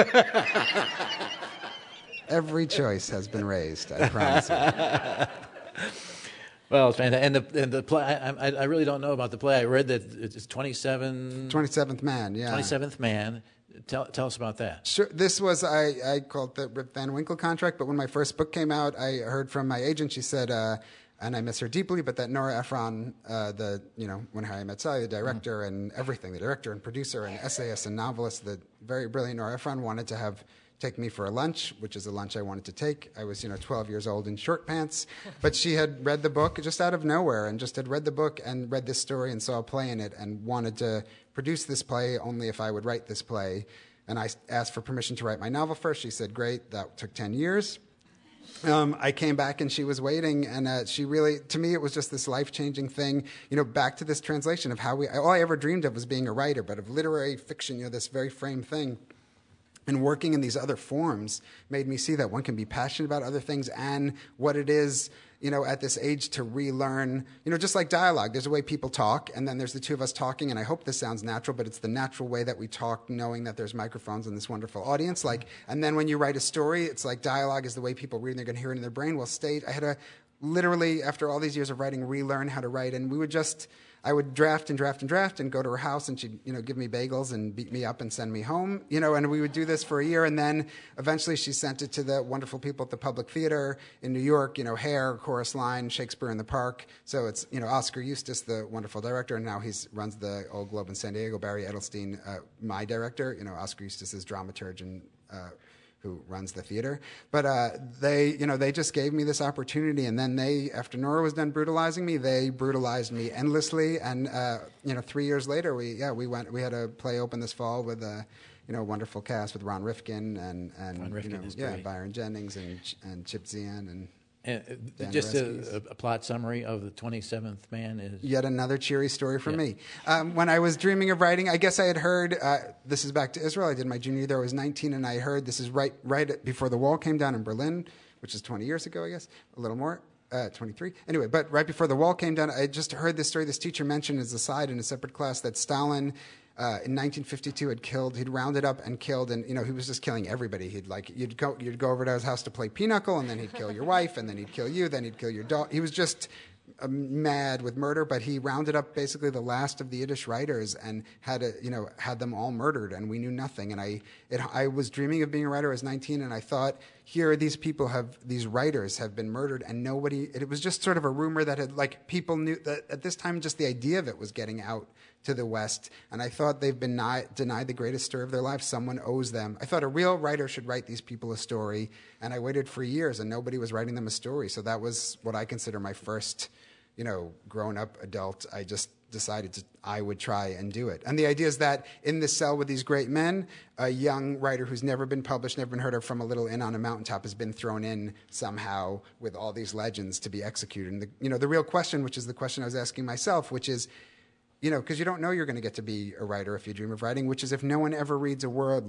Every choice has been raised, I promise you. Well, it's fantastic. And the play, I really don't know about the play. I read that it's 27th Man, yeah. 27th Man. Tell us about that. Sure. This was, I call it the Rip Van Winkle contract, but when my first book came out, I heard from my agent, she said, and I miss her deeply, but that Nora Ephron, When Harry Met Sally, the director and everything, the director and producer and essayist and novelist, the very brilliant Nora Ephron wanted to take me for a lunch, which is a lunch I wanted to take. I was, 12 years old in short pants, but she had read the book just out of nowhere and just had read the book and read this story and saw a play in it and wanted to produce this play only if I would write this play. And I asked for permission to write my novel first. She said, great. That took 10 years. I came back and she was waiting, and she really, to me, it was just this life-changing thing. Back to this translation of how all I ever dreamed of was being a writer, but of literary fiction, this very framed thing. And working in these other forms made me see that one can be passionate about other things and what it is, at this age to relearn, just like dialogue. There's a way people talk, and then there's the two of us talking, and I hope this sounds natural, but it's the natural way that we talk, knowing that there's microphones and this wonderful audience. And then when you write a story, it's like dialogue is the way people read, and they're going to hear it in their brain. Well, I had to literally, after all these years of writing, relearn how to write, and I would draft and go to her house, and she'd, give me bagels and beat me up and send me home, and we would do this for a year, and then eventually she sent it to the wonderful people at the Public Theater in New York, Hair, Chorus Line, Shakespeare in the Park. So it's, Oscar Eustis, the wonderful director, and now he runs the Old Globe in San Diego. Barry Edelstein, my director, Oscar Eustis is dramaturge and who runs the theater. But they just gave me this opportunity, and then after Nora was done brutalizing me, they brutalized me endlessly. And 3 years later, we had a play open this fall with a wonderful cast with Ron Rifkin and Byron Jennings and Chip Zien and just a plot summary of the 27th Man is... Yet another cheery story for me. When I was dreaming of writing, I guess I had heard, this is back to Israel, I did my junior year there, I was 19, and I heard, this is right before the wall came down in Berlin, which is 20 years ago, I guess, a little more, 23. Anyway, but right before the wall came down, I just heard this story, this teacher mentioned as a side in a separate class that Stalin... in 1952, he'd rounded up and killed, and he was just killing everybody. You'd go over to his house to play pinochle, and then he'd kill your wife, and then he'd kill you, then he'd kill your dog. He was just mad with murder, but he rounded up basically the last of the Yiddish writers and had them all murdered, and we knew nothing. And I was dreaming of being a writer. I was 19, and I thought, here these writers have been murdered, and nobody. It was just sort of a rumor that had people knew that at this time just the idea of it was getting out to the West, and I thought they've been denied the greatest story of their lives. Someone owes them. I thought a real writer should write these people a story, and I waited for years, and nobody was writing them a story. So that was what I consider my first, grown-up adult. I just decided I would try and do it. And the idea is that in this cell with these great men, a young writer who's never been published, never been heard of, from a little inn on a mountaintop has been thrown in somehow with all these legends to be executed. And the real question, which is the question I was asking myself, which is, because you don't know you're going to get to be a writer if you dream of writing, which is if no one ever reads a word,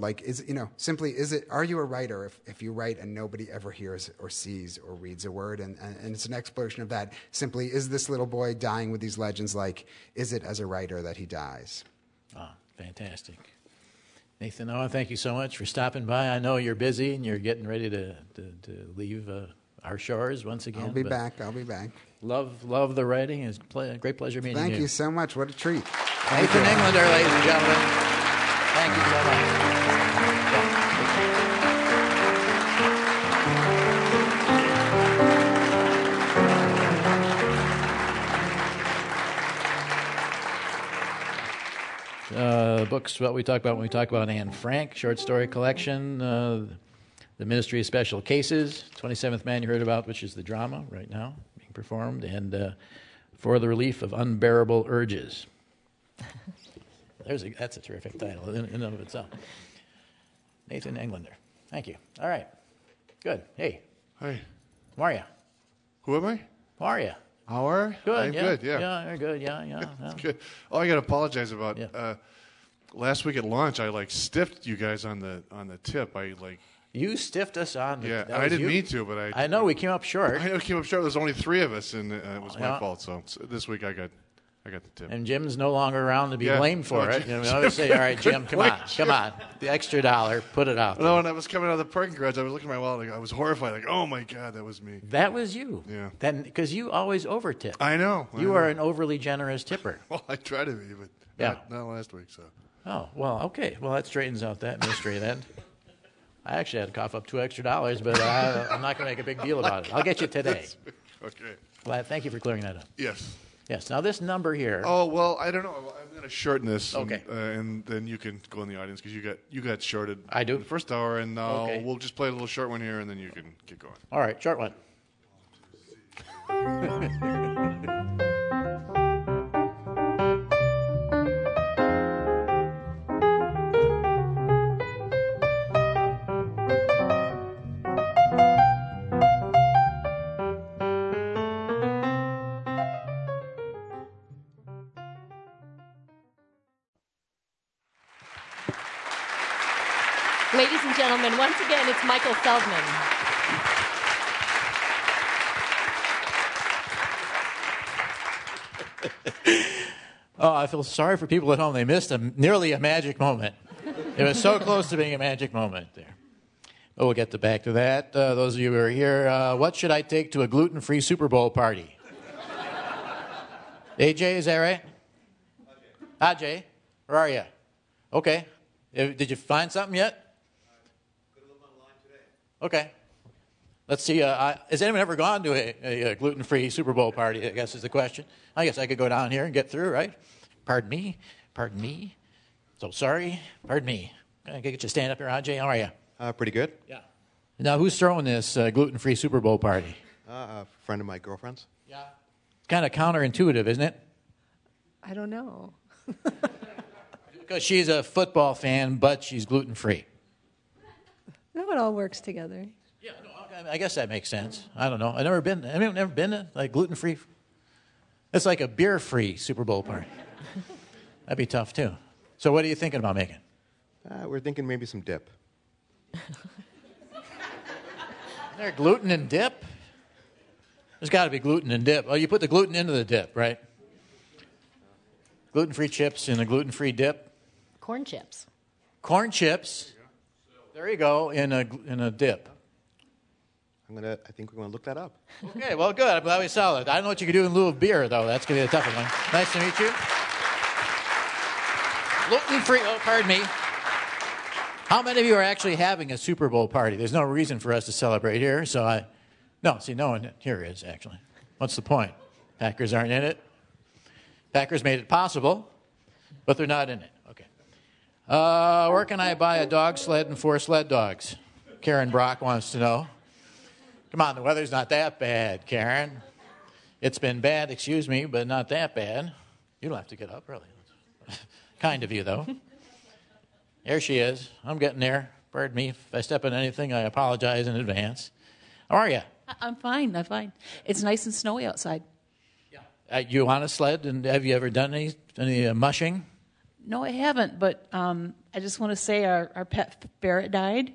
are you a writer if you write and nobody ever hears or sees or reads a word? And it's an exploration of that. Simply, is this little boy dying with these legends? Is it as a writer that he dies? Ah, fantastic. Nathan Noah, thank you so much for stopping by. I know you're busy and you're getting ready to leave our shores once again. I'll be back. Love the writing. It's a great pleasure meeting you. Thank you so much. What a treat. Nathan Englander, ladies and gentlemen. Thank you so much. Books, what we talk about when we talk about Anne Frank, short story collection, The Ministry of Special Cases, 27th Man you heard about, which is the drama right now being performed, and For the Relief of Unbearable Urges. That's a terrific title in and of itself. Nathan Englander. Thank you. All right. Good. Hey. Hi. How are you? Who am I? How are you? How are you? Good. I'm good, yeah. Yeah, you're good. Yeah. That's good. Oh, I got to apologize about last week at lunch. I stiffed you guys on the tip. You stiffed us on the... Yeah, I didn't mean to, but I know we came up short. I know we came up short. There's only 3 of us, and it was my fault. So this week I got the tip. And Jim's no longer around to be blamed for it. I always say, all right, Jim, come on. The extra $1, put it out. No, when I was coming out of the parking garage, I was looking at my wallet. I was horrified. Oh, my God, that was me. That was you. Yeah. Because you always overtip. I know. You are an overly generous tipper. Well, I try to be, but not last week. So. Oh, well, okay. Well, that straightens out that mystery then. I actually had to cough up $2 extra, but I'm not going to make a big deal about it. I'll get you today. Okay. Glad. Thank you for clearing that up. Yes. Yes. Now this number here. Oh well, I don't know. I'm going to shorten this. Okay. And then you can go in the audience because you got shorted. I do. The first hour, and we'll just play a little short one here, and then you can get going. All right, short one. Ladies and gentlemen, once again, it's Michael Feldman. Oh, I feel sorry for people at home. They missed nearly a magic moment. It was so close to being a magic moment there. Oh, we'll get back to that. Those of you who are here, what should I take to a gluten-free Super Bowl party? AJ, is that right? Ajay, where are you? Okay. Did you find something yet? Okay. Let's see. Has anyone ever gone to a gluten-free Super Bowl party, I guess is the question. I guess I could go down here and get through, right? Pardon me. Pardon me. So sorry. Pardon me. I can get you to stand up here, Ajay. How are you? Pretty good. Yeah. Now, who's throwing this gluten-free Super Bowl party? A friend of my girlfriend's. Yeah. It's kind of counterintuitive, isn't it? I don't know. Because she's a football fan, but she's gluten-free. No, it all works together. Yeah, no, I guess that makes sense. I don't know. I've never been to like gluten-free. It's like a beer-free Super Bowl party. That'd be tough too. So, what are you thinking about making? We're thinking maybe some dip. Is there gluten in dip? There's got to be gluten in dip. Oh, you put the gluten into the dip, right? Gluten-free chips in a gluten-free dip. Corn chips. Corn chips. There you go, in a dip. I think we're gonna look that up. Okay, well, good. I'm glad we saw that. I don't know what you can do in lieu of beer, though. That's gonna be a tough one. Nice to meet you. Gluten-free. Oh, pardon me. How many of you are actually having a Super Bowl party? There's no reason for us to celebrate here, so no one here is actually. What's the point? Packers aren't in it. Packers made it possible, but they're not in it. Okay. Where can I buy a dog sled and 4 sled dogs? Karen Brock wants to know. Come on, the weather's not that bad, Karen. It's been bad, excuse me, but not that bad. You don't have to get up, really. Kind of you, though. There she is. I'm getting there. Pardon me. If I step on anything, I apologize in advance. How are you? I'm fine. It's nice and snowy outside. You on a sled, and have you ever done any mushing? No, I haven't, but I just want to say our pet ferret died,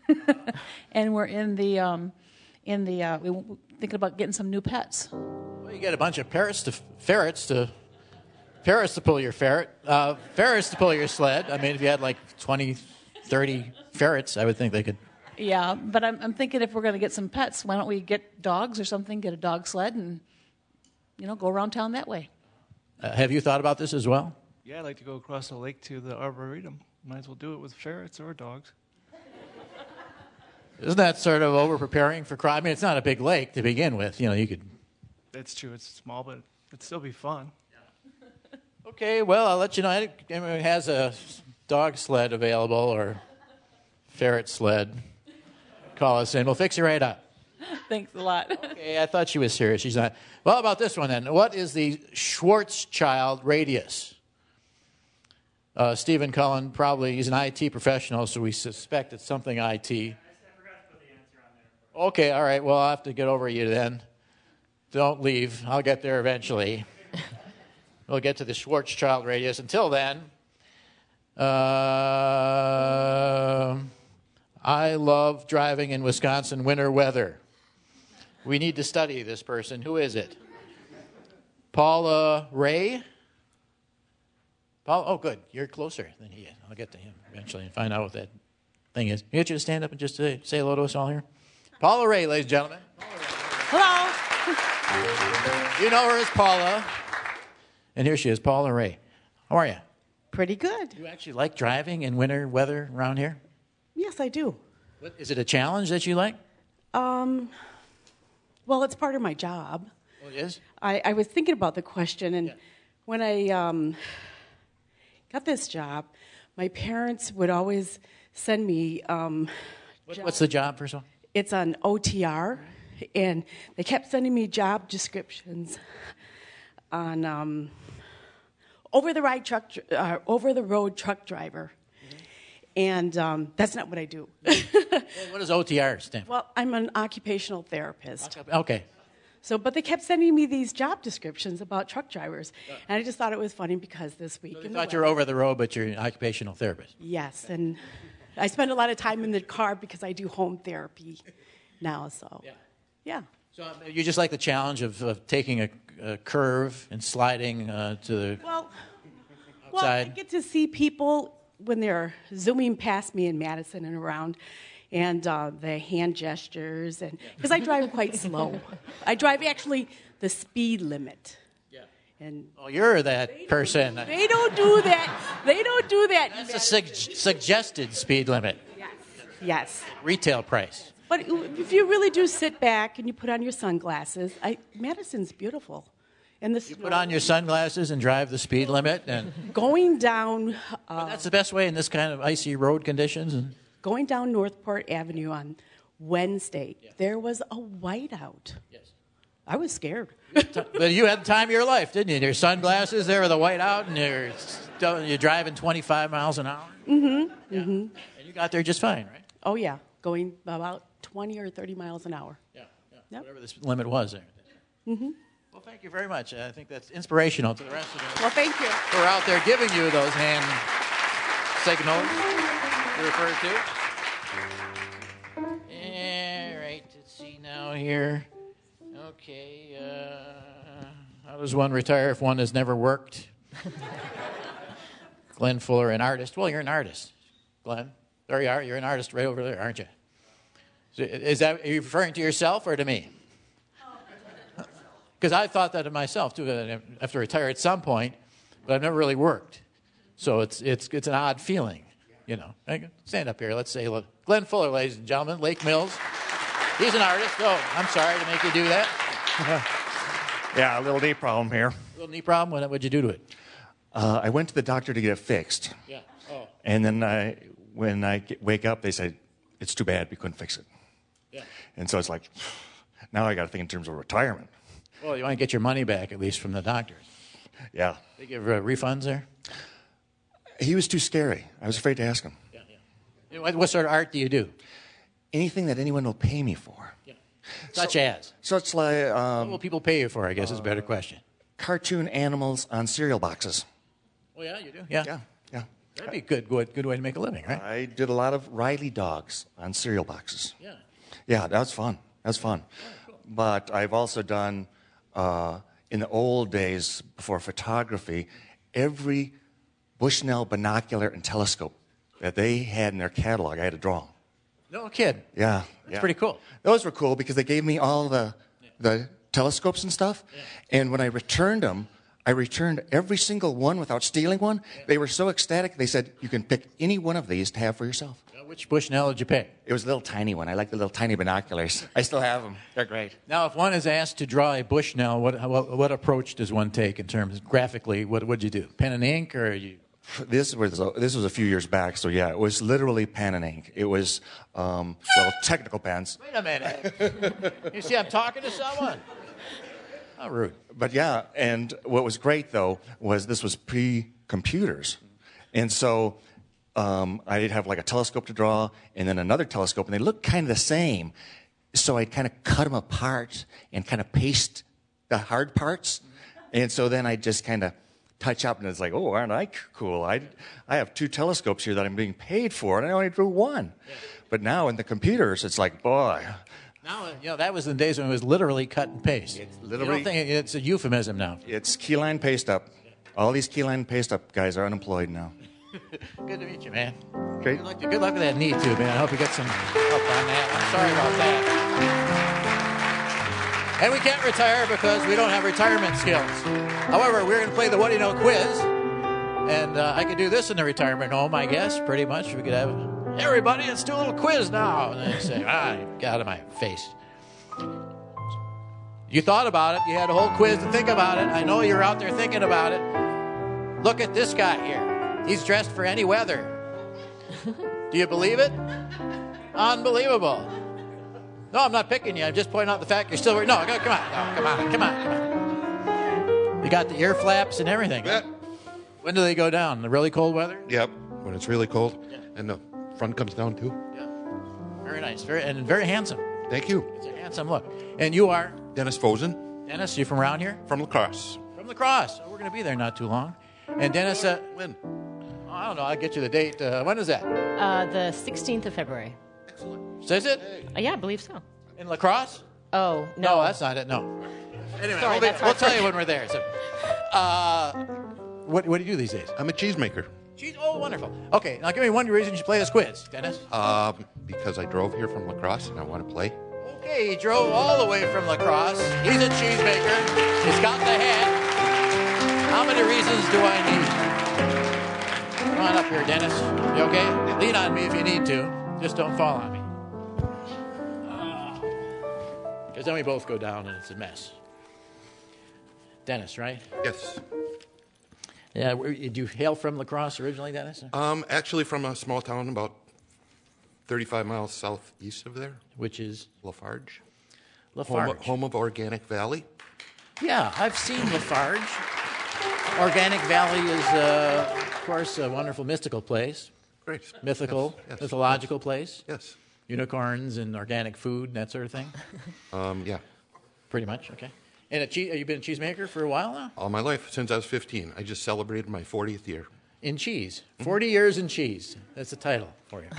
and we're we're thinking about getting some new pets. Well, you get a bunch of ferrets to pull your ferrets to pull your sled. I mean, if you had like 20, 30 ferrets, I would think they could. Yeah, but I'm thinking if we're going to get some pets, why don't we get dogs or something, get a dog sled and, go around town that way. Have you thought about this as well? Yeah, I'd like to go across the lake to the Arboretum. Might as well do it with ferrets or dogs. Isn't that sort of over-preparing for crime? I mean, it's not a big lake to begin with. You could... That's true. It's small, but it'd still be fun. Okay, well, I'll let you know. Anyone who has a dog sled available or ferret sled, call us in. We'll fix you right up. Thanks a lot. Okay, I thought she was serious. She's not. Well, about this one then. What is the Schwarzschild radius? Stephen Cullen, probably, he's an IT professional, so we suspect it's something IT. I forgot to put the answer on there. Okay, all right. Well, I'll have to get over you then. Don't leave. I'll get there eventually. We'll get to the Schwarzschild radius. Until then, I love driving in Wisconsin winter weather. We need to study this person. Who is it? Paula Ray? Oh, good. You're closer than he is. I'll get to him eventually and find out what that thing is. Can I get you to stand up and just say hello to us all here? Paula Ray, ladies and gentlemen. Hello. You know her as Paula. And here she is, Paula Ray. How are you? Pretty good. Do you actually like driving in winter weather around here? Yes, I do. Is it a challenge that you like? Well, it's part of my job. Oh, it is? I was thinking about the question, and when I got this job, my parents would always send me... What's the job, first of all? It's on OTR, and they kept sending me job descriptions on over-the-road truck driver. And that's not what I do. What does OTR stand for? Well, I'm an occupational therapist. Okay. But they kept sending me these job descriptions about truck drivers. And I just thought it was funny because this week... So you thought you were over the road, but you're an occupational therapist. Yes, and I spend a lot of time in the car because I do home therapy now. So, yeah. So you just like the challenge of taking a curve and sliding to the Well, I outside? get to see people when they're zooming past me in Madison and around, and the hand gestures, and because I drive quite slow. I drive actually the speed limit. And Oh, you're that person. they don't do that. They don't do that. That's a suggested speed limit. Yes. Retail price. But if you really do sit back and you put on your sunglasses, Madison's beautiful. And You put on your sunglasses and drive the speed limit, and going down. But that's the best way in this kind of icy road conditions. And Going down Northport Avenue on Wednesday, there was a whiteout. Yes. I was scared. But you had the time of your life, didn't you? Your sunglasses there with the white out, and you're driving 25 miles an hour. Mm-hmm. Mm-hmm. And you got there just fine, right? Oh, yeah. Going about 20 or 30 miles an hour. Yeah. Yep. Whatever this limit was there. Mm-hmm. Well, thank you very much. I think that's inspirational to the rest of us. Well, thank you. Who are out there giving you those hand signals you referred to. All right, let's see now here. Okay, how does one retire if one has never worked? Glenn Fuller, an artist. Well, you're an artist, Glenn. There you are. You're an artist right over there, aren't you? So are you referring to yourself or to me? Because I thought that of myself, too. I have to retire at some point, but I've never really worked. So it's an odd feeling, you know. Stand up here. Let's say Glenn Fuller, ladies and gentlemen, Lake Mills. He's an artist. Oh, I'm sorry to make you do that. Yeah, a little knee problem here. A little knee problem? What'd you do to it? I went to the doctor to get it fixed. Yeah. Oh. And then when I wake up, they said, it's too bad, we couldn't fix it. Yeah. And so it's like, now I got to think in terms of retirement. Well, you want to get your money back, at least from the doctors. Yeah. They give refunds there? He was too scary. I was afraid to ask him. Yeah. What sort of art do you do? Anything that anyone will pay me for. Yeah. Such as? Such like... what will people pay you for, I guess is a better question. Cartoon animals on cereal boxes. Oh, yeah, you do? Yeah. Yeah. That'd be a good way to make a living, right? I did a lot of Riley dogs on cereal boxes. Yeah. Yeah, that was fun. But I've also done, in the old days before photography, every Bushnell binocular and telescope that they had in their catalog, I had to draw. No kid. Yeah. That's pretty cool. Those were cool because they gave me all the telescopes and stuff. Yeah. And when I returned them, I returned every single one without stealing one. Yeah. They were so ecstatic, they said, you can pick any one of these to have for yourself. Which Bushnell did you pick? It was a little tiny one. I like the little tiny binoculars. I still have them. They're great. Now, if one is asked to draw a Bushnell, what approach does one take in terms of graphically? What would you do? Pen and ink, or you? This was a few years back, so yeah, it was literally pen and ink. It was technical pens. Wait a minute. You see, I'm talking to someone. How rude. But yeah, and what was great though was this was pre-computers, and so. I'd have like a telescope to draw and then another telescope, and they looked kind of the same. So I'd kind of cut them apart and kind of paste the hard parts. And so then I'd just kind of touch up, and it's like, oh, aren't I cool? I have 2 telescopes here that I'm being paid for, and I only drew 1. Yeah. But now in the computers, it's like, boy. Now, that was the days when it was literally cut and paste. It's literally. You don't think it's a euphemism now? It's keyline paste up. All these keyline paste up guys are unemployed now. Good to meet you, man. Great. Good luck with that knee, too, man. I hope you get some help on that. I'm sorry about that. And we can't retire because we don't have retirement skills. However, we're going to play the What Do You Know quiz. And I could do this in the retirement home, I guess, pretty much. We could have, everybody, let's do a little quiz now. And they say, get out of my face. You thought about it. You had a whole quiz to think about it. I know you're out there thinking about it. Look at this guy here. He's dressed for any weather. Do you believe it? Unbelievable. No, I'm not picking you. I'm just pointing out the fact you're still wearing... No, come on. You got the ear flaps and everything. Yeah. When do they go down? The really cold weather? Yep, when it's really cold. Yeah. And the front comes down, too. Yeah. Very nice. Very handsome. Thank you. It's a handsome look. And you are? Dennis Fosen. Dennis, you from around here? From La Crosse. From La Crosse. Oh, we're going to be there not too long. And Dennis... when? I don't know. I'll get you the date. When is that? The 16th of February. Says it? Yeah, I believe so. In La Crosse? Oh, no. No, that's not it. No. Anyway, Sorry, we'll tell you when we're there. So, what do you do these days? I'm a cheesemaker. Cheese? Oh, wonderful. Okay, now give me one reason you should play this quiz, Dennis. Because I drove here from La Crosse and I want to play. Okay, he drove all the way from La Crosse. He's a cheesemaker. He's got the head. How many reasons do I need? Come on up here, Dennis. You okay? Lean on me if you need to. Just don't fall on me. Because then we both go down and it's a mess. Dennis, right? Yes. Yeah, did you hail from La Crosse originally, Dennis? Actually from a small town about 35 miles southeast of there. Which is? Lafarge. Lafarge. Home of Organic Valley. Yeah, I've seen Lafarge. Organic Valley is, of course, a wonderful mystical place. Great. Mythical, yes, mythological place. Yes. Unicorns and organic food and that sort of thing. Yeah. Pretty much, okay. And have you been a cheesemaker for a while now? All my life, since I was 15. I just celebrated my 40th year. In cheese. 40 years in cheese. That's the title for you.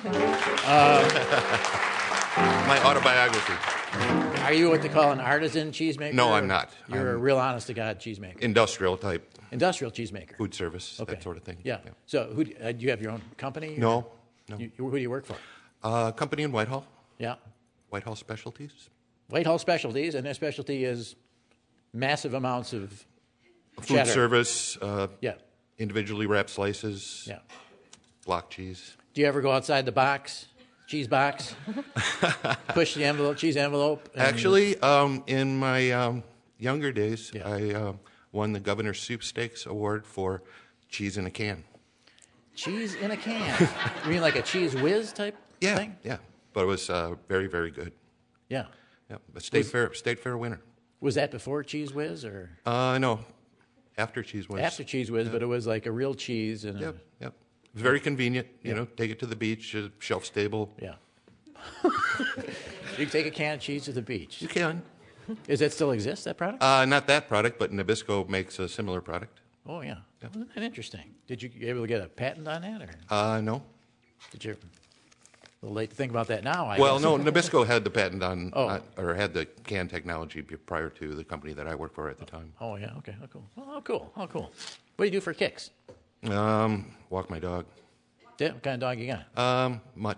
My autobiography. Are you what they call an artisan cheesemaker? No, I'm not. You're a real honest-to-God cheesemaker. Industrial type. Industrial cheesemaker. Food service, that sort of thing. Yeah. So do you have your own company? No. Who do you work for? Company in Whitehall. Yeah. Whitehall Specialties. Whitehall Specialties, and their specialty is massive amounts of Food cheddar. service. Yeah. Individually wrapped slices. Yeah. Block cheese. Do you ever go outside the box, cheese box, push the envelope, cheese envelope? Actually, in my younger days, I won the Governor's Sweepstakes Award for cheese in a can. Cheese in a can? You mean like a Cheese Whiz type thing? Yeah. But it was very, very good. Yeah. Yeah. A state fair winner. Was that before Cheese Whiz or? No. After Cheese Whiz. After Cheese Whiz, but it was like a real cheese. And Yep. It was very convenient. You know, take it to the beach, shelf stable. Yeah. You can take a can of cheese to the beach. You can. Does that still exist, that product? Not that product, but Nabisco makes a similar product. Oh, yeah. Isn't that interesting? Did you able to get a patent on that? Or? No. Did you? A little late to think about that now, I Well, guess. no, Nabisco had the patent on, or had the can technology prior to the company that I worked for at the time. Oh, yeah, okay. Oh, cool. Oh, cool. Oh, cool. What do you do for kicks? Walk my dog. Yeah, what kind of dog you got? Mutt.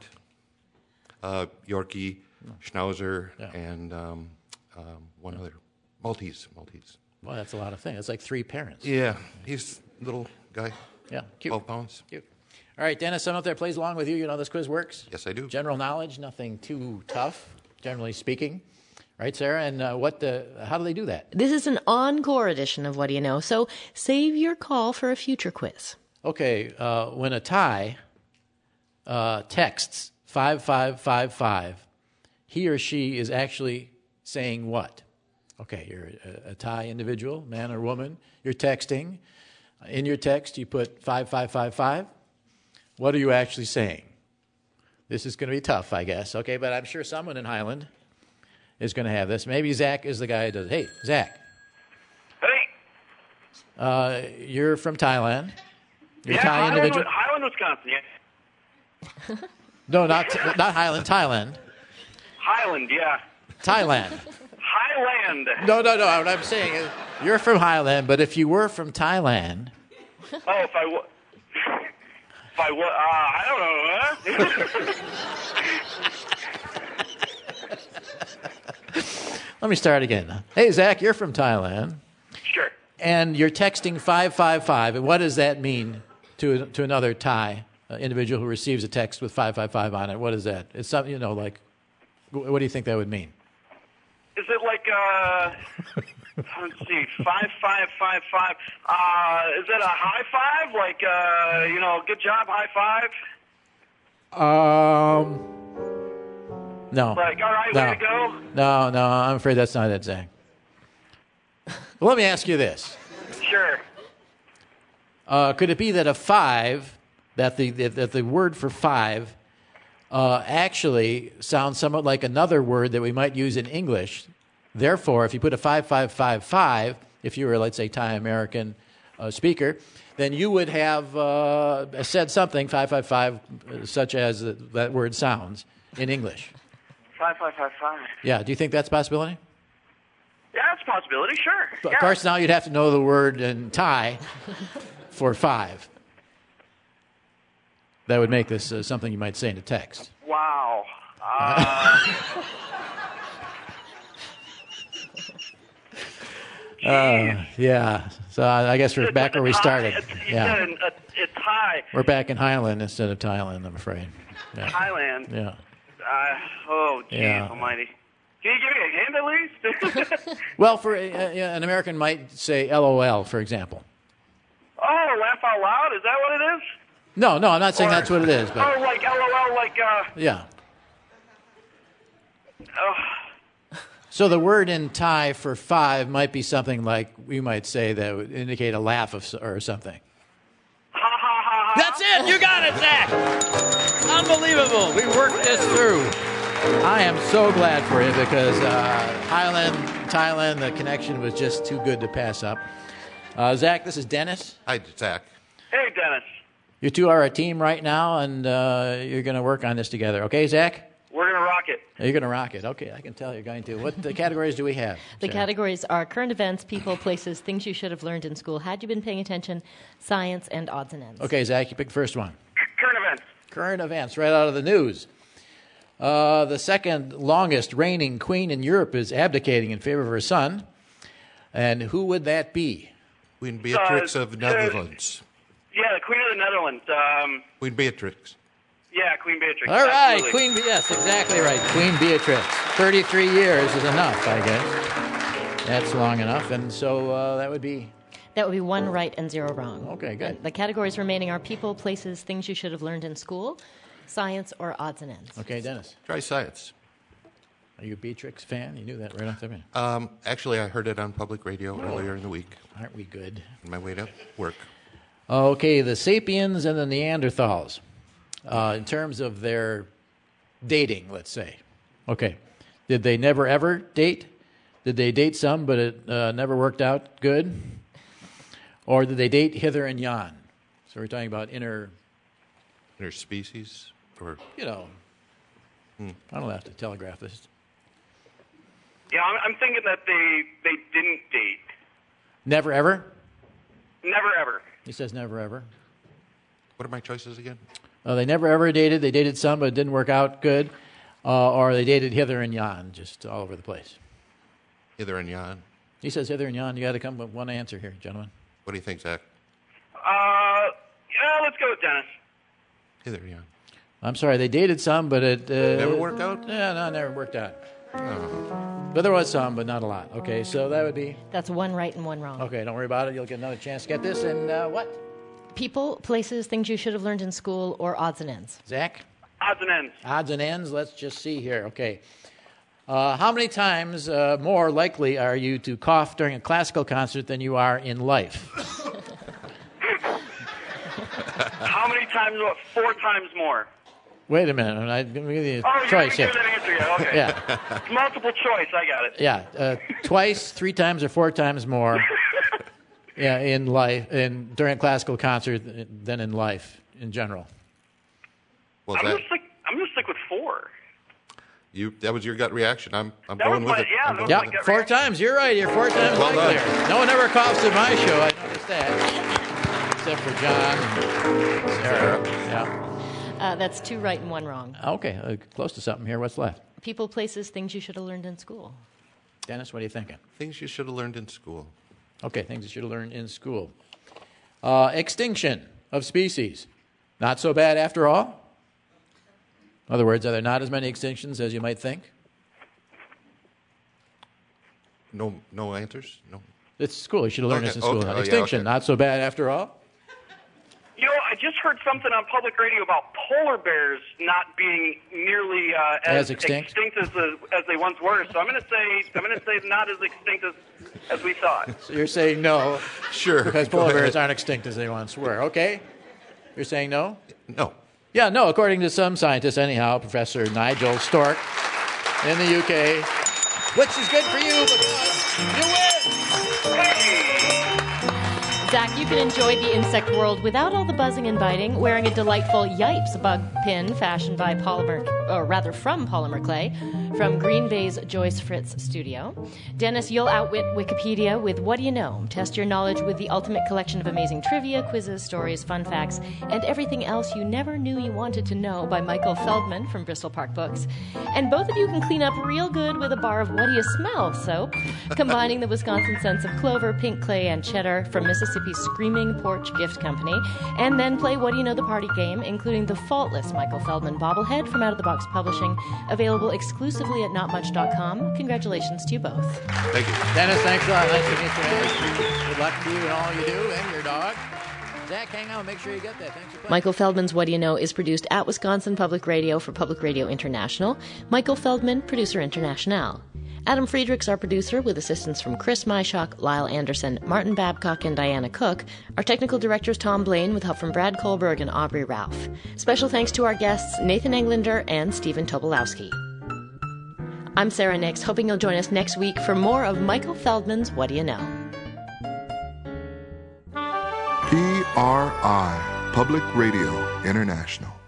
Yorkie, Schnauzer, and one other. Maltese. Well, that's a lot of things. That's like 3 parents. Yeah, he's a little guy. Yeah, cute. 12 pounds. Cute. All right, Dennis, someone out there plays along with you. You know how this quiz works? Yes, I do. General knowledge, nothing too tough, generally speaking. Right, Sarah? And how do they do that? This is an encore edition of What Do You Know? So save your call for a future quiz. Okay, when a Thai texts 5555, he or she is actually saying what? Okay, you're a Thai individual, man or woman. You're texting. In your text, you put 5555. What are you actually saying? This is going to be tough, I guess. Okay, but I'm sure someone in Highland is going to have this. Maybe Zach is the guy who does it. Hey, Zach. Hey. You're from Thailand. You're a Yeah, Thai individual. Highland, Wisconsin. Yeah. No, not Highland, Thailand. Highland, yeah. Thailand. Highland. No. What I'm saying is, you're from Highland, but if you were from Thailand, Oh, if I I don't know. Huh? let me start again. Hey, Zach, you're from Thailand, Sure. and you're texting 555. And what does that mean to another Thai individual who receives a text with 555 on it? What is that? It's something, like, what do you think that would mean? Is it like let's see, 5555? Is it a high five? Like good job, high five? No. Like, all right, way to go. No, I'm afraid that's not it, Zach. Well, let me ask you this. Sure. Could it be that a 5, that the word for 5 actually sounds somewhat like another word that we might use in English? Therefore, if you put a 5555, if you were, let's say, Thai American speaker, then you would have said something 555, such as that word sounds in English. 5555. Yeah. Do you think that's a possibility? Yeah, that's a possibility. Sure. But Yeah. of course, now you'd have to know the word in Thai for 5. That would make this something you might say in a text. Wow. Yeah. So I guess we're back where we started. Yeah. It's Thai. We're back in Highland instead of Thailand, I'm afraid. Yeah. Thailand. Yeah. Oh, jeez Yeah. almighty. Can you give me a hint at least? Well, for an American might say LOL, for example. Oh, laugh out loud? Is that what it is? No, I'm not saying that's what it is, but Oh, like LOL, like, yeah. oh, So the word in Thai for 5 might be something like we might say that would indicate a laugh or something. That's it. You got it, Zach. Unbelievable. We worked this through. I am so glad for you because Highland, Thailand, the connection was just too good to pass up. Zach, this is Dennis. Hi, Zach. hey, Dennis. You two are a team right now, and you're going to work on this together. Okay, Zach? We're going to rock it. You're going to rock it. Okay, I can tell you're going to. What categories do we have? The Sarah? categories are current events, people, places, things you should have learned in school, had you been paying attention, science, and odds and ends. Okay, Zach, you pick the first one. Current events. Current events, right out of the news. The second longest reigning queen in Europe is abdicating in favor of her son. And who would that be? Queen Beatrix of Netherlands. Yeah, the Queen of the Netherlands. Queen Beatrix. Yeah, Queen Beatrix. All right, Absolutely. yes, exactly right. Queen Beatrix. 33 years is enough, I guess. That's long enough. And so that would be... That would be 1 right and 0 wrong. Okay, good. And the categories remaining are people, places, things you should have learned in school, science, or odds and ends. Okay, Dennis. Try science. Are you a Beatrix fan? You knew that right off the bat. Actually, I heard it on public radio earlier in the week. Aren't we good? On my way to work. Okay, the Sapiens and the Neanderthals. In terms of their dating, let's say. Okay. Did they never ever date? Did they date some, but it never worked out good? Or did they date hither and yon? So we're talking about Interspecies? Or, I don't have to telegraph this. Yeah, I'm thinking that they didn't date. Never ever? Never ever. He says never ever. What are my choices again? They never ever dated. They dated some, but it didn't work out good. Or they dated hither and yon, just all over the place. Hither and yon. He says hither and yon. You got to come with one answer here, gentlemen. What do you think, Zach? Yeah, let's go with Dennis. Hither and yon. I'm sorry, they dated some, but it... Never worked out? Yeah, no, it never worked out. No. But there was some, but not a lot. Okay, so that would be... That's 1 right and 1 wrong. Okay, don't worry about it. You'll get another chance to get this. And what? People, places, things you should have learned in school, or odds and ends. Zach? Odds and ends. Odds and ends. Let's just see here. Okay. How many times more likely are you to cough during a classical concert than you are in life? How many times? 4 times more. Wait a minute. I'm going to give you Oh, a you choice haven't here. given an answer yet. Okay. Yeah. It's multiple choice. I got it. Yeah. Twice, 3 times, or 4 times more in life, during a classical concert than in life in general. Well, I'm gonna stick with 4. That was your gut reaction. I'm That going was with my- it. yeah, I'm that was going Yeah, with it. 4 times. You're right. You're 4 times Well done. likelier. No one ever coughs at my show. I noticed that. Except for John and Sarah. Yeah. That's 2 right and 1 wrong. Okay, close to something here. What's left? People, places, things you should have learned in school. Dennis, what are you thinking? Things you should have learned in school. Okay, things you should have learned in school. Extinction of species. Not so bad after all? In other words, are there not as many extinctions as you might think? No answers? No. It's school. You should have learned Okay, this in school. okay. Oh, yeah, Extinction, okay. not so bad after all? You know, I just heard something on public radio about polar bears not being nearly As extinct? as they once were. So I'm going to say not as extinct as we thought. So you're saying no. Sure. Because Go polar ahead. bears aren't extinct as they once were. Okay? You're saying no? No. Yeah, no, according to some scientists, anyhow, Professor Nigel Stork in the UK, which is good for you because you win. Zach, you can enjoy the insect world without all the buzzing and biting, wearing a delightful Yipes bug pin fashioned by from Polymer Clay, from Green Bay's Joyce Fritz studio. Dennis, you'll outwit Wikipedia with What Do You Know? Test your knowledge with the ultimate collection of amazing trivia, quizzes, stories, fun facts, and everything else you never knew you wanted to know by Michael Feldman from Bristol Park Books. And both of you can clean up real good with a bar of What Do You Smell soap, combining the Wisconsin scents of clover, pink clay, and cheddar from Mississippi's Screaming Porch Gift Company, and then play What Do You Know the Party game, including the faultless Michael Feldman bobblehead from Out of the Box Publishing, available exclusively at notmuch.com. Congratulations to you both. Thank you. Dennis, thanks a lot. Nice to meet you. Good luck to you and all you do and your dog. Zach, hang on. Make sure you get that. Thanks for playing. Michael Feldman's What Do You Know is produced at Wisconsin Public Radio for Public Radio International. Michael Feldman, producer international. Adam Friedrichs, our producer, with assistance from Chris Myshock, Lyle Anderson, Martin Babcock, and Diana Cook. Our technical director is Tom Blaine, with help from Brad Kohlberg and Aubrey Ralph. Special thanks to our guests, Nathan Englander and Stephen Tobolowsky. I'm Sarah Nix, hoping you'll join us next week for more of Michael Feldman's What Do You Know? PRI, Public Radio International.